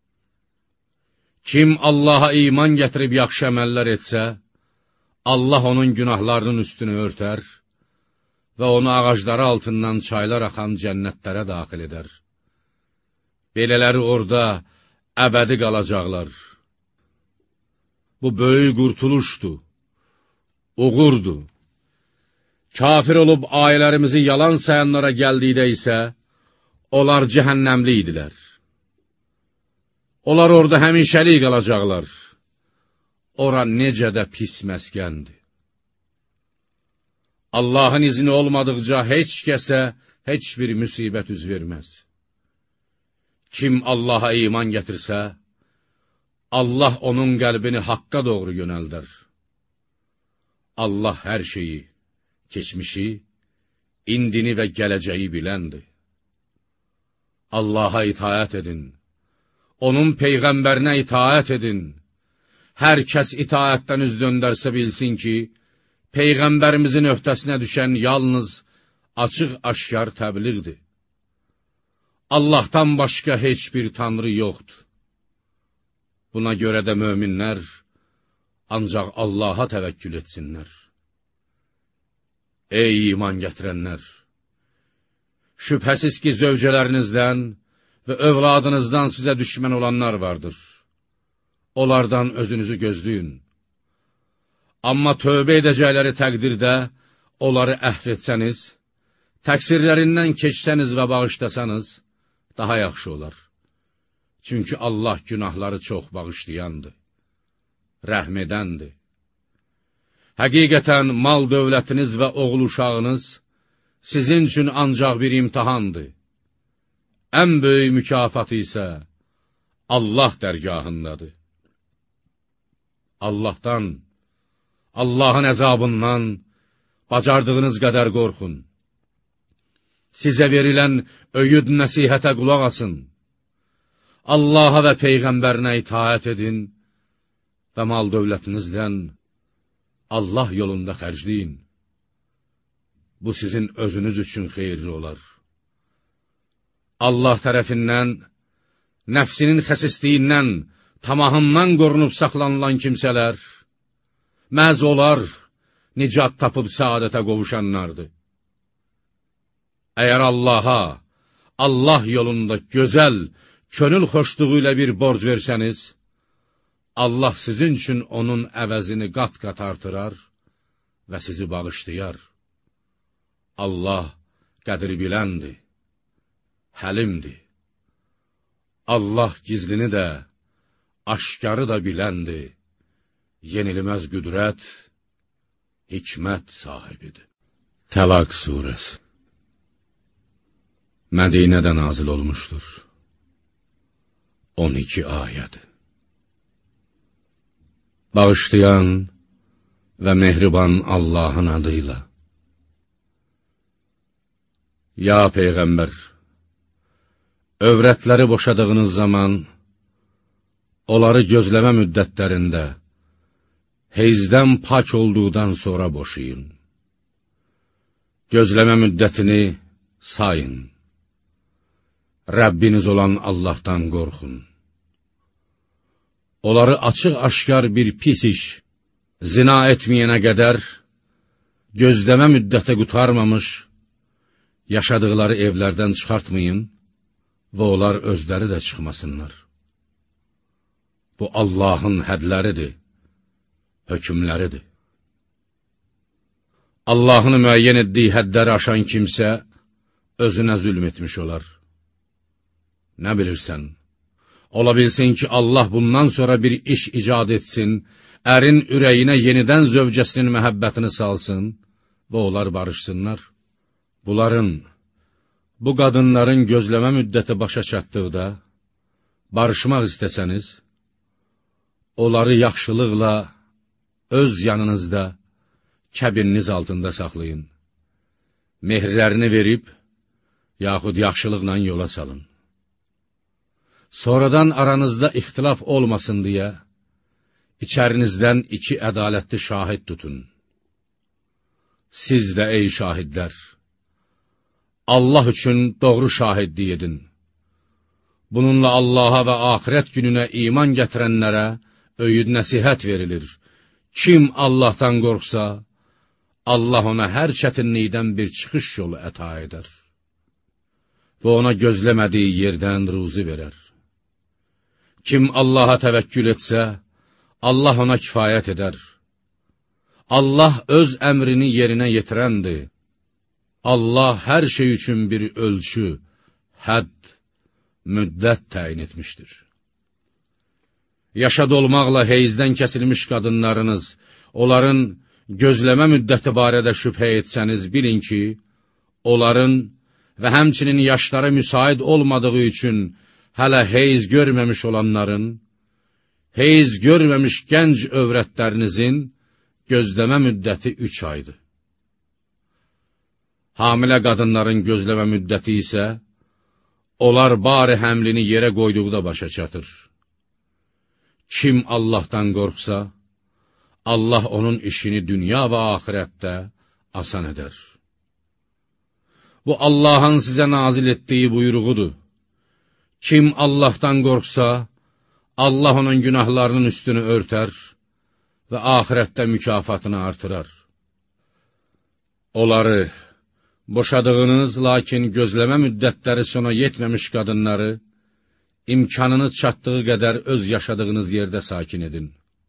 Kim Allaha iman gətirib yaxşı əməllər etsə, Allah onun günahlarının üstünü örtər və onu ağacları altından çaylar axan cənnətlərə daxil edər. Belələri orada əbədi qalacaqlar. Bu böyük qurtuluşdur, uğurdur. Kafir olub ayələrimizi yalan sayanlara gəldikdə isə, onlar cəhənnəmli idilər. Onlar orada həmişəlik qalacaqlar. Ora necə də pis məskəndir. Allahın izni olmadıqca heç kəsə heç bir müsibət üz verməz. Kim Allaha iman gətirsə, Allah onun qəlbini haqqa doğru yönəldər. Allah hər şeyi, keçmişi, indini və gələcəyi biləndir. Allaha itaət edin, onun Peyğəmbərinə itaət edin. Hər kəs itaətdən üz döndərsə bilsin ki, Peyğəmbərimizin öhdəsinə düşən yalnız açıq-aşkar təbliğdir. Allahdan başqa heç bir tanrı yoxdur. Buna görə də möminlər ancaq Allaha təvəkkül etsinlər. Ey iman gətirənlər! Şübhəsiz ki, zövcələrinizdən və övladınızdan sizə düşmən olanlar vardır. Onlardan özünüzü gözləyin. Amma tövbə edəcəkləri təqdirdə onları əhv etsəniz, təqsirlərindən keçsəniz və bağışlasanız, daha yaxşı olar. Çünki Allah günahları çox bağışlayandır, rəhm edəndir. Həqiqətən mal dövlətiniz və oğul uşağınız sizin üçün ancaq bir imtihandır. Ən böyük mükafatı isə Allah dərgahındadır. Allahdan, Allahın əzabından bacardığınız qədər qorxun. Sizə verilən öyüd nəsihətə qulaq asın. Allaha və Peyğəmbərinə itaət edin və mal dövlətinizdən Allah yolunda xərcləyin. Bu sizin özünüz üçün xeyirli olar. Allah tərəfindən, nəfsinin xəsisliyindən, tamahından qorunub saxlanılan kimsələr, məhz olar, nicat tapıb səadətə qovuşanlardır. Əgər Allaha, Allah yolunda gözəl, könül xoşluğu ilə bir borc versəniz, Allah sizin üçün onun əvəzini qat-qat artırar və sizi bağışlayar. Allah qədir biləndir, həlimdir. Allah gizlini də, aşkarı da biləndir, yenilməz qüdrət, hikmət sahibidir. Təlaq surəsi Mədinədə nazil olmuşdur. 12 ayəd. Bağışlayan və mehriban Allahın adıyla. Ya Peyğəmbər, övrətləri boşadığınız zaman, onları gözləmə müddətlərində, heyzdən pak olduqdan sonra boşayın. Gözləmə müddətini sayın. Rəbbiniz olan Allahdan qorxun. Onları açıq-aşkar bir pis iş, zina etməyənə qədər, gözləmə müddəti qutarmamış, yaşadıqları evlərdən çıxartmayın və onlar özləri də çıxmasınlar. Bu Allahın hədləridir, hökmləridir. Allahın müəyyən etdiyi hədləri aşan kimsə, özünə zülm etmiş olar. Nə bilirsən? Ola bilsin ki, Allah bundan sonra bir iş icad etsin, ərin ürəyinə yenidən zövcəsinin məhəbbətini salsın və onlar barışsınlar. Bunların, bu qadınların gözləmə müddəti başa çatdıqda, barışmaq istəsəniz, onları yaxşılıqla öz yanınızda, kəbininiz altında saxlayın. Mehirlərini verib, yaxud yaxşılıqla yola salın. Sonradan aranızda ixtilaf olmasın deyə, içərinizdən 2 ədalətli şahid tutun. Siz də ey şahidlər, Allah üçün doğru şahidlik edin. Bununla Allaha və axirət gününə iman gətirənlərə öyüd nəsihət verilir. Kim Allahdan qorxsa, Allah ona hər çətinlikdən bir çıxış yolu əta edər və ona gözləmədiyi yerdən ruzi verər. Kim Allaha təvəkkül etsə, Allah ona kifayət edər. Allah öz əmrini yerinə yetirəndir. Allah hər şey üçün bir ölçü, hədd, müddət təyin etmişdir. yaşad olmaqla heyzdən kəsilmiş qadınlarınız, onların gözləmə müddəti barədə şübhə etsəniz, bilin ki, onların və həmçinin yaşları müsait olmadığı üçün hələ heyz görməmiş olanların, heyz görməmiş gənc övrətlərinizin gözləmə müddəti 3 aydır. Hamilə qadınların gözləmə müddəti isə, onlar bari həmlini yerə qoyduqda başa çatır. Kim Allahdan qorxsa, Allah onun işini dünya və axirətdə asan edər. Bu, Allahın sizə nazil etdiyi buyruğudur. Kim Allahdan qorxsa, Allah onun günahlarının üstünü örtər və axirətdə mükafatını artırar. Onları, boşadığınız, lakin gözləmə müddətləri sona yetməmiş qadınları, imkanınız çatdığı qədər öz yaşadığınız yerdə sakin edin.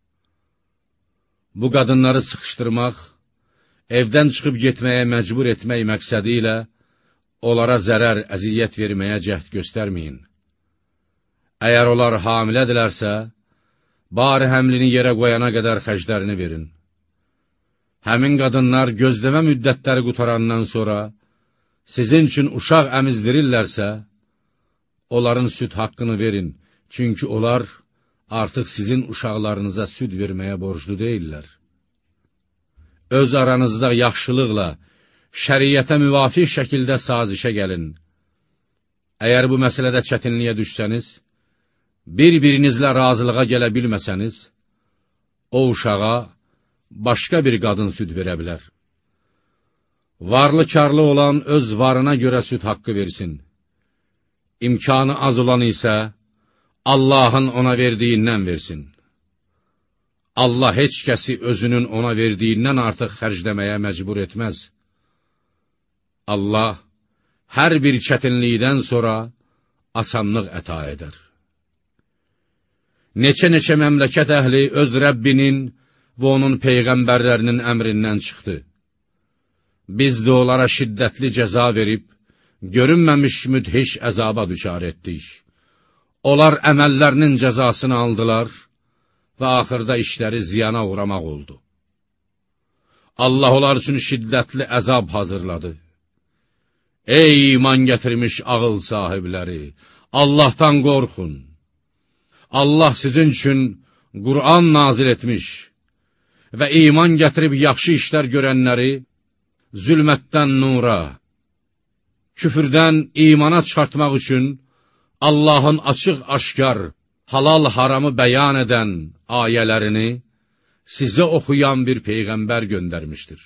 Bu qadınları sıxışdırmaq, evdən çıxıb getməyə məcbur etmək məqsədi ilə onlara zərər, əziyyət verməyə cəhd göstərməyin. Əgər onlar hamilədirlərsə, bari həmlini yerə qoyana qədər xərclərini verin. Həmin qadınlar gözləmə müddətləri qutarandan sonra sizin üçün uşaq əmizdirirlərsə, onların süd haqqını verin, çünki onlar artıq sizin uşaqlarınıza süd verməyə borclu deyirlər. Öz aranızda yaxşılıqla, şəriətə müvafiq şəkildə sazişə gəlin. Əgər bu məsələdə çətinliyə düşsəniz, bir-birinizlə razılığa gələ bilməsəniz, o uşağa başqa bir qadın süd verə bilər. Varlı-karlı olan öz varına görə süd haqqı versin. İmkanı az olan isə Allahın ona verdiyindən versin. Allah heç kəsi özünün ona verdiyindən artıq xərcləməyə məcbur etməz. Allah hər bir çətinlikdən sonra asanlıq əta edər. Neçə-neçə məmləkət əhli öz Rəbbinin və onun peyğəmbərlərinin əmrindən çıxdı. Biz də onlara şiddətli cəza verib, görünməmiş müdhiş əzaba düçar etdik. Onlar əməllərinin cəzasını aldılar və axırda işləri ziyana uğramaq oldu. Allah onlar üçün şiddətli əzab hazırladı. Ey iman gətirmiş ağıl sahibləri, Allahdan qorxun. Allah sizin üçün Qur'an nazil etmiş və iman gətirib yaxşı işlər görənləri zülmətdən nura, küfürdən imana çıxartmaq üçün Allahın açıq-aşkar, halal-haramı bəyan edən ayələrini sizə oxuyan bir peyğəmbər göndərmişdir.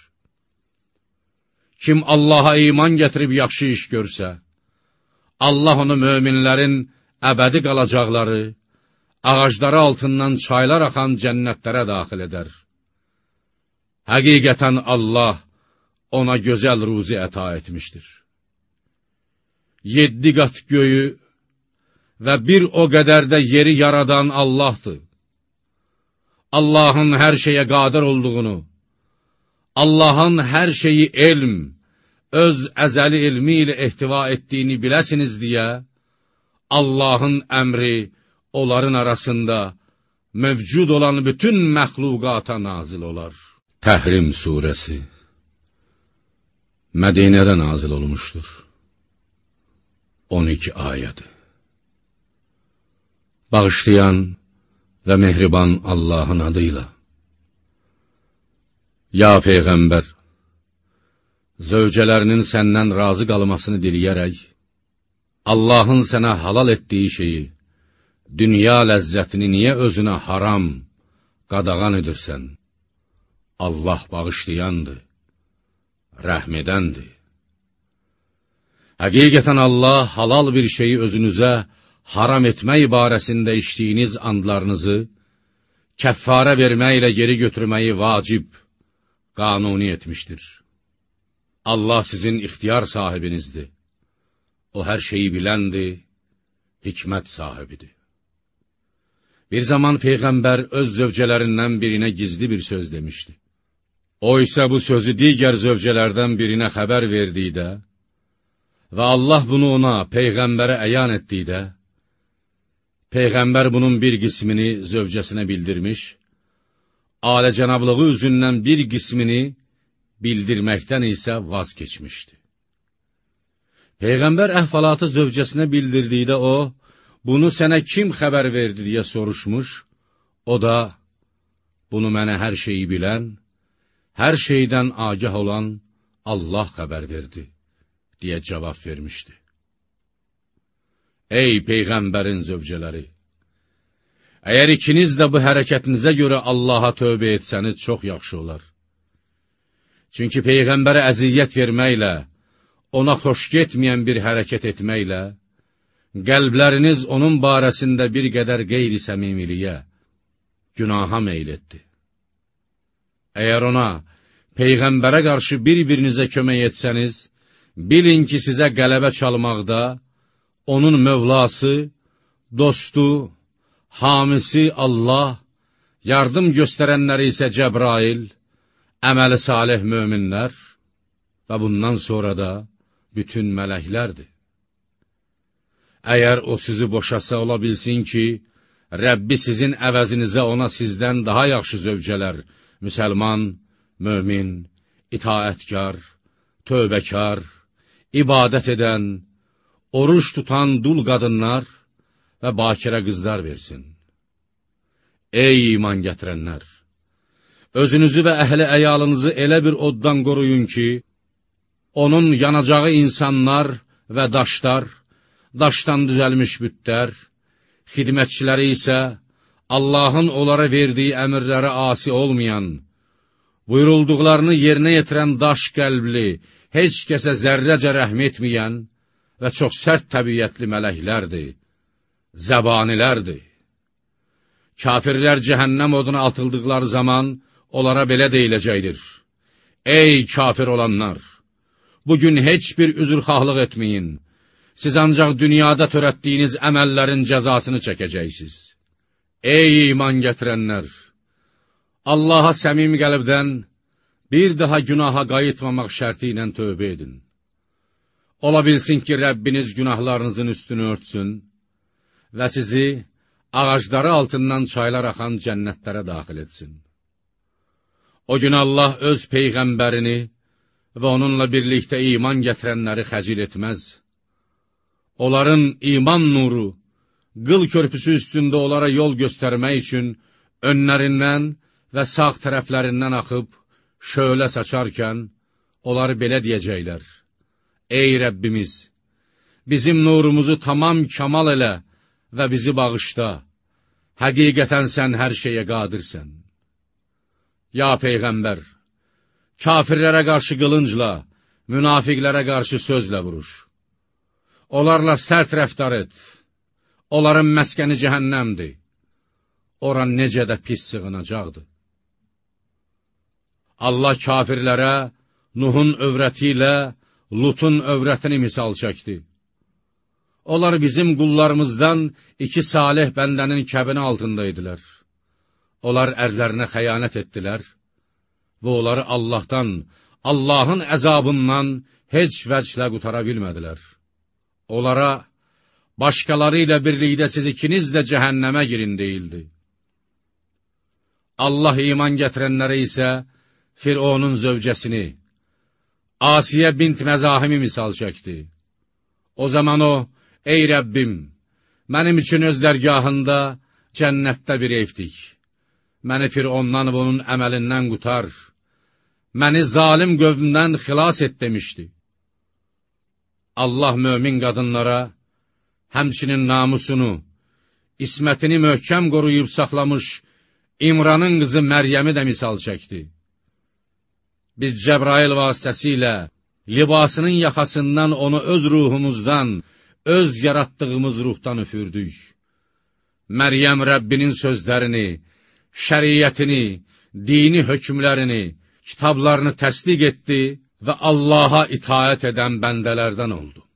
Kim Allaha iman gətirib yaxşı iş görsə, Allah onu möminlərin əbədi qalacaqları, ağacları altından çaylar axan cənnətlərə daxil edər. Həqiqətən Allah ona gözəl ruzi əta etmişdir. 7 qat göyü və bir o qədər də yeri yaradan Allahdır. Allahın hər şeyə qadir olduğunu, Allahın hər şeyi elm, öz əzəli ilmi ilə ehtiva etdiyini biləsiniz deyə, Allahın əmri onların arasında mövcud olan bütün məxluqata nazil olar. Təhrim surəsi Mədinədə nazil olmuşdur. 12 ayədir. Bağışlayan və mehriban Allahın adıyla. Ya Peyğəmbər, zövcələrinin səndən razı qalmasını diləyərək, Allahın sənə halal etdiyi şeyi, dünya ləzzətini niyə özünə haram, qadağan edirsən? Allah bağışlayandır, rəhm edəndir. Həqiqətən Allah halal bir şeyi özünüzə haram etmək barəsində içdiyiniz andlarınızı kəffarə verməklə geri götürməyi vacib, qanuni etmişdir. Allah sizin ixtiyar sahibinizdir. O hər şeyi biləndir, hikmət sahibidir. Bir zaman Peyğəmbər öz zövcələrindən birinə gizli bir söz demişdi. O isə bu sözü digər zövcələrdən birinə xəbər verdikdə və Allah bunu ona, Peyğəmbərə əyan etdikdə, Peyğəmbər bunun bir qismini zövcəsinə bildirmiş, alicənablığı üzündən bir qismini bildirməkdən isə vaz keçmişdi. Peyğəmbər əhvalatı zövcəsinə bildirdikdə o, bunu sənə kim xəbər verdi deyə soruşmuş, o da, bunu mənə hər şeyi bilən, hər şeydən agah olan Allah xəbər verdi, deyə cavab vermişdi. Ey Peyğəmbərin zövcələri! Əgər ikiniz də bu hərəkətinizə görə Allaha tövbə etsəniz, çox yaxşı olar. Çünki Peyğəmbərə əziyyət verməklə, ona xoş getməyən bir hərəkət etməklə, qəlbləriniz onun barəsində bir qədər qeyri-səmimiliyə, günaha meyl etdi. Əgər ona, Peyğəmbərə qarşı bir-birinizə kömək etsəniz, bilin ki, sizə qələbə çalmaqda, onun mövlası, dostu, hamisi Allah, yardım göstərənləri isə Cəbrail, əməli salih möminlər və bundan sonra da bütün mələklərdir. Əgər o sizi boşasa ola bilsin ki, Rəbbi sizin əvəzinizə ona sizdən daha yaxşı zövcələr, müsəlman, mömin, itaətkar, tövbəkar, ibadət edən, oruç tutan dul qadınlar və bakirə qızlar versin. Ey iman gətirənlər! Özünüzü və əhli əyalınızı elə bir oddan qoruyun ki, onun yanacağı insanlar və daşlar, daşdan düzəlmiş bütlər, xidmətçiləri isə Allahın onlara verdiyi əmrlərə asi olmayan, buyurulduqlarını yerinə yetirən daş qəlbli, heç kəsə zərrəcə rəhm etməyən və çox sərt təbiyyətli mələklərdir, zəbanilərdir. Kafirlər cəhənnəm oduna atıldıqları zaman onlara belə deyiləcəkdir. Ey kafir olanlar! Bugün heç bir üzrxahlıq etməyin. Siz ancaq dünyada törətdiyiniz əməllərin cəzasını çəkəcəksiniz. Ey iman gətirənlər! Allaha səmimi qəlbdən bir daha günaha qayıtmamaq şərti ilə tövbə edin. Ola bilsin ki, Rəbbiniz günahlarınızın üstünü örtsün və sizi ağacları altından çaylar axan cənnətlərə daxil etsin. O gün Allah öz Peyğəmbərini və onunla birlikdə iman gətirənləri xəcil etməz. Onların iman nuru, qıl körpüsü üstündə onlara yol göstərmək üçün önlərindən və sağ tərəflərindən axıb, şölə saçarkən, onları belə deyəcəklər. Ey Rəbbimiz, bizim nurumuzu tamam kamal elə və bizi bağışla. Həqiqətən sən hər şeyə qadirsən. Ya Peyğəmbər, kafirlərə qarşı qılıncla, münafiqlərə qarşı sözlə vuruş. Onlarla sərt rəftar et. Onların məskəni cəhənnəmdir. Ora necə də pis sığınacaqdır. Allah kafirlərə Nuhun övrəti ilə Lutun övrətini misal çəkdi. Onlar bizim qullarımızdan iki salih bəndənin kəbini altındaydılar. Onlar ərlərinə xəyanət etdilər və onları Allahdan, Allahın əzabından heç vəclə qutara bilmədilər. Onlara, başqaları ilə birlikdə siz ikiniz də cəhənnəmə girin deyildi. Allah iman gətirənlərə isə Fironun zövcəsini, Asiyə bint Məzahimi misal çəkdi. O zaman o, ey Rəbbim, mənim üçün öz dərgahında cənnətdə bir evdik. Məni Firondan və onun əməlindən qutar, məni zalim qövmdən xilas et demişdi. Allah mömin qadınlara, həmçinin namusunu, ismətini möhkəm qoruyub saxlamış İmranın qızı Məryəmi də misal çəkdi. Biz Cəbrail vasitəsilə libasının yaxasından onu öz ruhumuzdan, öz yaratdığımız ruhdan üfürdük. Məryəm Rəbbinin sözlərini, şəriyyətini, dini hökmlərini, kitablarını təsdiq etdi və Allaha itaət edən bəndələrdən oldu.